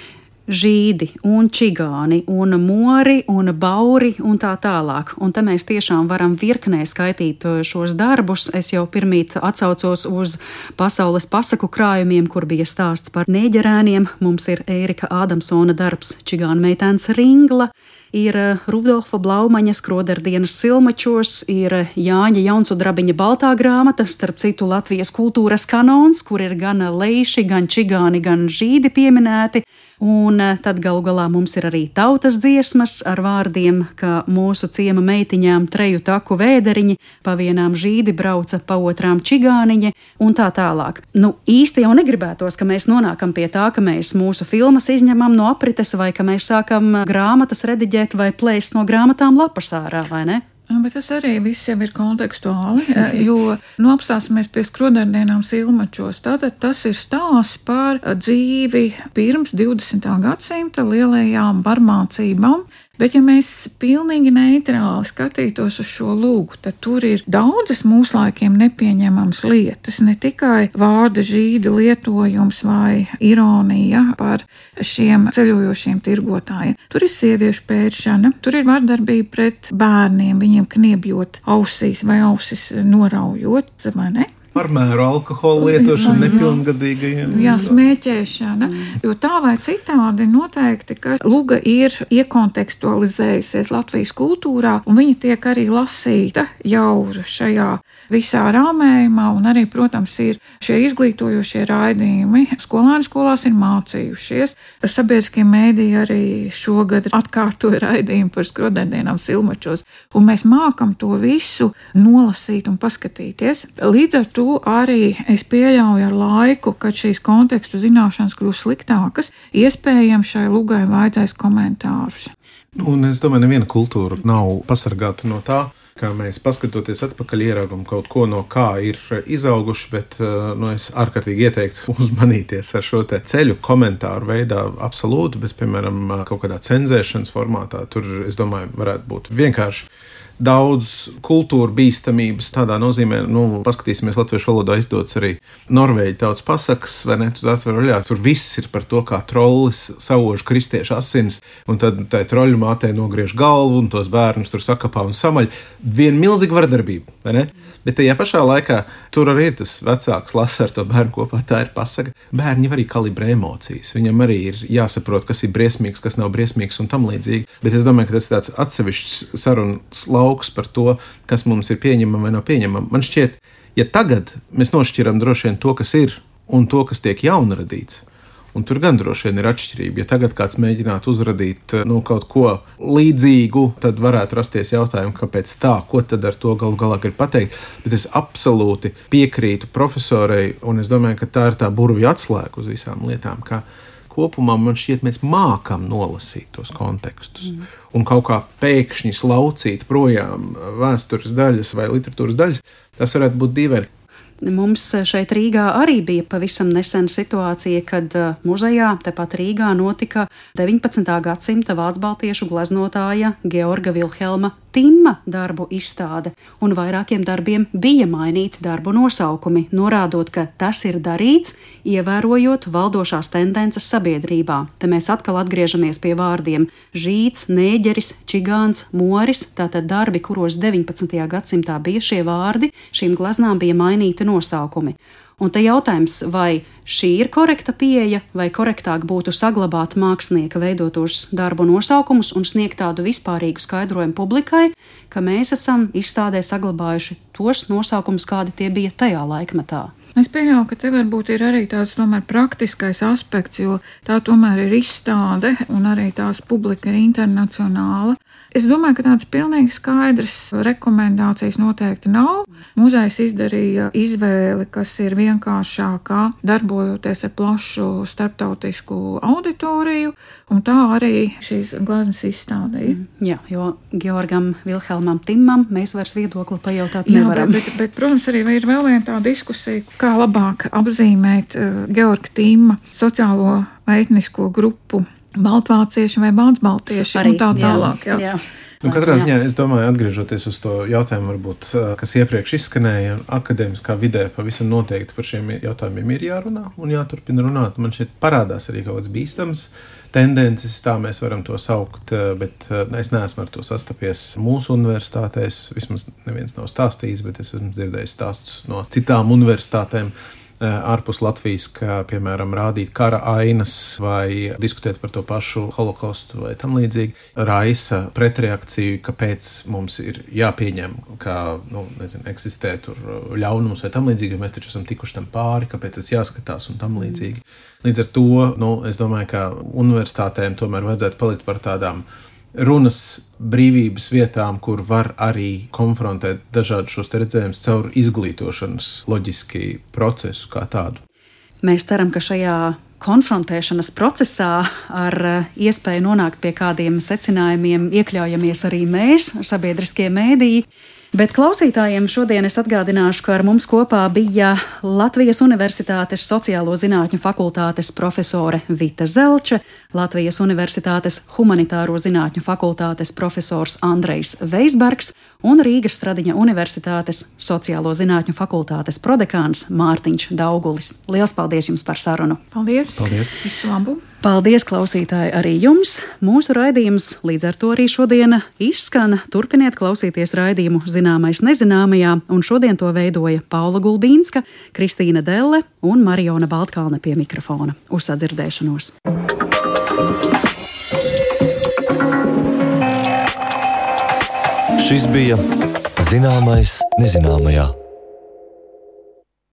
Speaker 2: Žīdi un čigāni un mori un bauri un tā tālāk. Un te mēs tiešām varam virknē skaitīt šos darbus. Es jau pirmīt atsaucos uz pasaules pasaku krājumiem, kur bija stāsts par nēģerēniem. Mums ir Ērika Ādamsona darbs Čigānu meitenes Ringla, ir Rudolfa Blaumaņa Skroderdienas Silmačos, ir Jāņa Jaunsudrabiņa baltā grāmata, starp citu Latvijas kultūras kanons, kur ir gan leiši, gan čigāni, gan žīdi pieminēti. Un tad galu galā mums ir arī tautas dziesmas ar vārdiem, ka mūsu ciema meitiņām treju taku vēderiņi, pa vienām žīdi brauca, pa otrām čigāniņi un tā tālāk. Īsti jau negribētos, ka mēs nonākam pie tā, ka mēs mūsu filmas izņemam no aprites vai ka mēs sākam grāmatas rediģēt vai plēst no grāmatām lapas ārā, vai ne?
Speaker 3: Bet tas arī viss jau ir kontekstuāli, jo apstāsimies pie Skroderdienām Silmačos. Tātad tas ir stāsts par dzīvi pirms 20. gadsimta lielajām varmācībām. Bet, ja mēs pilnīgi neitrāli skatītos uz šo lūgu, tad tur ir daudzas mūslaikiem nepieņemamas lietas. Ne tikai vārda žīdi lietojums vai ironija par šiem ceļojošiem tirgotājiem. Tur ir sieviešu pēršana, tur ir vardarbība pret bērniem, viņiem kniebjot ausīs vai ausis noraujot, vai ne?
Speaker 4: Pārmēru alkoholu lietošanu nepilngadīgajiem.
Speaker 3: Jā, smēķēšana. Jo tā vai citādi noteikti, ka luga ir iekontekstualizējusies Latvijas kultūrā, un viņa tiek arī lasīta jau šajā visā rāmējumā, un arī, protams, ir šie izglītojošie raidījumi. Skolēni skolās ir mācījušies. Sabiedriskie mēdīji arī šogad atkārtoja raidījumu par Skroderdienām Silmačos, un mēs mākam to visu nolasīt un paskatīties. Līdz ar to arī es pieļauju ar laiku, kad šīs kontekstu zināšanas kļūst sliktākas, iespējams šai lugai vajadzēs komentārus.
Speaker 4: Un es domāju, neviena kultūra nav pasargāta no tā, kā mēs paskatoties atpakaļ ieraugam kaut ko, no kā ir izauguši, bet es ārkārtīgi ieteiktu uzmanīties ar šo te ceļu komentāru veidā absolūti, bet, piemēram, kaut kādā cenzēšanas formātā, tur, es domāju, varētu būt vienkārši daudz kultūra bīstamības tādā nozīmē, paskatīsimies latviešu valodā izdodas arī norvēģi tautas pasakas, vai ne, tur viss ir par to, kā trollis sauž kristiešu asins, un tad tai troļu mātei nogriež galvu, un tos bērnus tur sakapā un samaļ. Viena milzīga vardarbība, vai ne? Bet tajā pašā laikā tur arī ir tas vecāks lasa ar to bērnu kopā, tā ir pasaka. Bērni arī kalibrē emocijas, viņam arī ir jāsaprot, kas ir briesmīgs, kas nav briesmīgs un tam līdzīgi. Bet es domāju, ka tas ir tāds atsevišķs sarunas lauks par to, kas mums ir pieņemama vai nav pieņemama. Man šķiet, ja tagad mēs nošķiram droši vien to, kas ir un to, kas tiek jaunradīts, Un tur gan droši vien ir atšķirība. Ja tagad kāds mēģinātu uzradīt kaut ko līdzīgu, tad varētu rasties jautājumi, kāpēc tā, ko tad ar to galu galā ir pateikt. Bet es absolūti piekrītu profesorei, un es domāju, ka tā ir tā burvju atslēga uz visām lietām, ka kopumā man šķiet, mēs mākam nolasīt tos kontekstus. Un kaut kā pēkšņi slaucīt projām vēstures daļas vai literatūras daļas, tas varētu būt dīvaini.
Speaker 2: Mums šeit Rīgā arī bija pavisam nesena situācija, kad muzejā tepat Rīgā notika 19. gadsimta vācu-baltiešu gleznotāja Georga Vilhelma Timma darbu izstāde, un vairākiem darbiem bija mainīti darbu nosaukumi, norādot, ka tas ir darīts, ievērojot valdošās tendences sabiedrībā. Te mēs atkal atgriežamies pie vārdiem žīts, nēģeris, čigāns, moris, tātad darbi, kuros 19. gadsimtā bija šie vārdi, šīm gleznām bija mainīti nosaukumi. Un te jautājums, vai šī ir korekta pieeja, vai korektāk būtu saglabāt mākslinieka veidotos darbu nosaukumus un sniegt tādu vispārīgu skaidrojumu publikai, ka mēs esam izstādē saglabājuši tos nosaukumus, kādi tie bija tajā laikmetā.
Speaker 3: Es pieļauju, ka te varbūt ir arī tāds praktiskais aspekts, jo tā tomēr ir izstāde un arī tās publika ir internacionāla. Es domāju, ka tādas pilnīgi skaidras rekomendācijas noteikti nav. Muzejs izdarīja izvēli, kas ir vienkāršākā, darbojoties ar plašu starptautisku auditoriju, un tā arī šīs gleznas izstādīja.
Speaker 2: Jā, jo Georgam Vilhelmam Timmam mēs vairs viedokli pajautāt nevaram.
Speaker 3: Bet, protams, arī ir vēl viena tā diskusija, kā labāk apzīmēt Georga Timma sociālo vai etnisko grupu. Baltvācieši vai baltbaltieši un tā tālāk. Jā.
Speaker 4: Katrā ziņā, es domāju, atgriežoties uz to jautājumu, varbūt, kas iepriekš izskanēja, akadēmiskā vidē pavisam noteikti par šiem jautājumiem ir jārunā un jāturpina runāt. Man šeit parādās arī kaut kāds bīstams tendences, tā mēs varam to saukt, bet es neesmu ar to sastapies mūsu universitātēs. Vismaz neviens nav stāstījis, bet es esmu dzirdējis stāstus no citām universitātēm ārpus Latvijas, kā piemēram rādīt kara ainas vai diskutēt par to pašu holokaustu vai tam līdzīgi, raisa pretreakciju, kāpēc mums ir jāpieņem, ka, eksistē tur ļaunums vai tam līdzīgi, jo mēs taču esam tikuši tam pāri, kāpēc tas jāskatās un tam līdzīgi. Līdz ar to, es domāju, ka universitātēm tomēr vajadzētu palikt par tādām runas brīvības vietām, kur var arī konfrontēt dažādus šos redzējumus caur izglītošanas loģiski procesu kā tādu.
Speaker 2: Mēs ceram, ka šajā konfrontēšanas procesā ar iespēju nonākt pie kādiem secinājumiem iekļaujamies arī mēs, sabiedriskie mēdīji. Bet klausītājiem šodien es atgādināšu, ka ar mums kopā bija Latvijas Universitātes Sociālo zinātņu fakultātes profesore Vita Zelča, Latvijas Universitātes Humanitāro zinātņu fakultātes profesors Andrejs Veisbergs un Rīgas Stradiņa Universitātes Sociālo zinātņu fakultātes prodekāns Mārtiņš Daugulis. Liels paldies jums par sarunu!
Speaker 3: Paldies! Visu labu!
Speaker 2: Paldies, klausītāji, arī jums! Mūsu raidījums līdz ar to arī šodien izskan. Turpiniet klausīties raidījumu Zināmais nezināmajā, un šodien to veidoja Paula Gulbīnska, Kristīna Delle un Mariona Baltkalne pie mikrofona. Uz sadzirdēšanos!
Speaker 1: Šis bija Zināmais nezināmajā.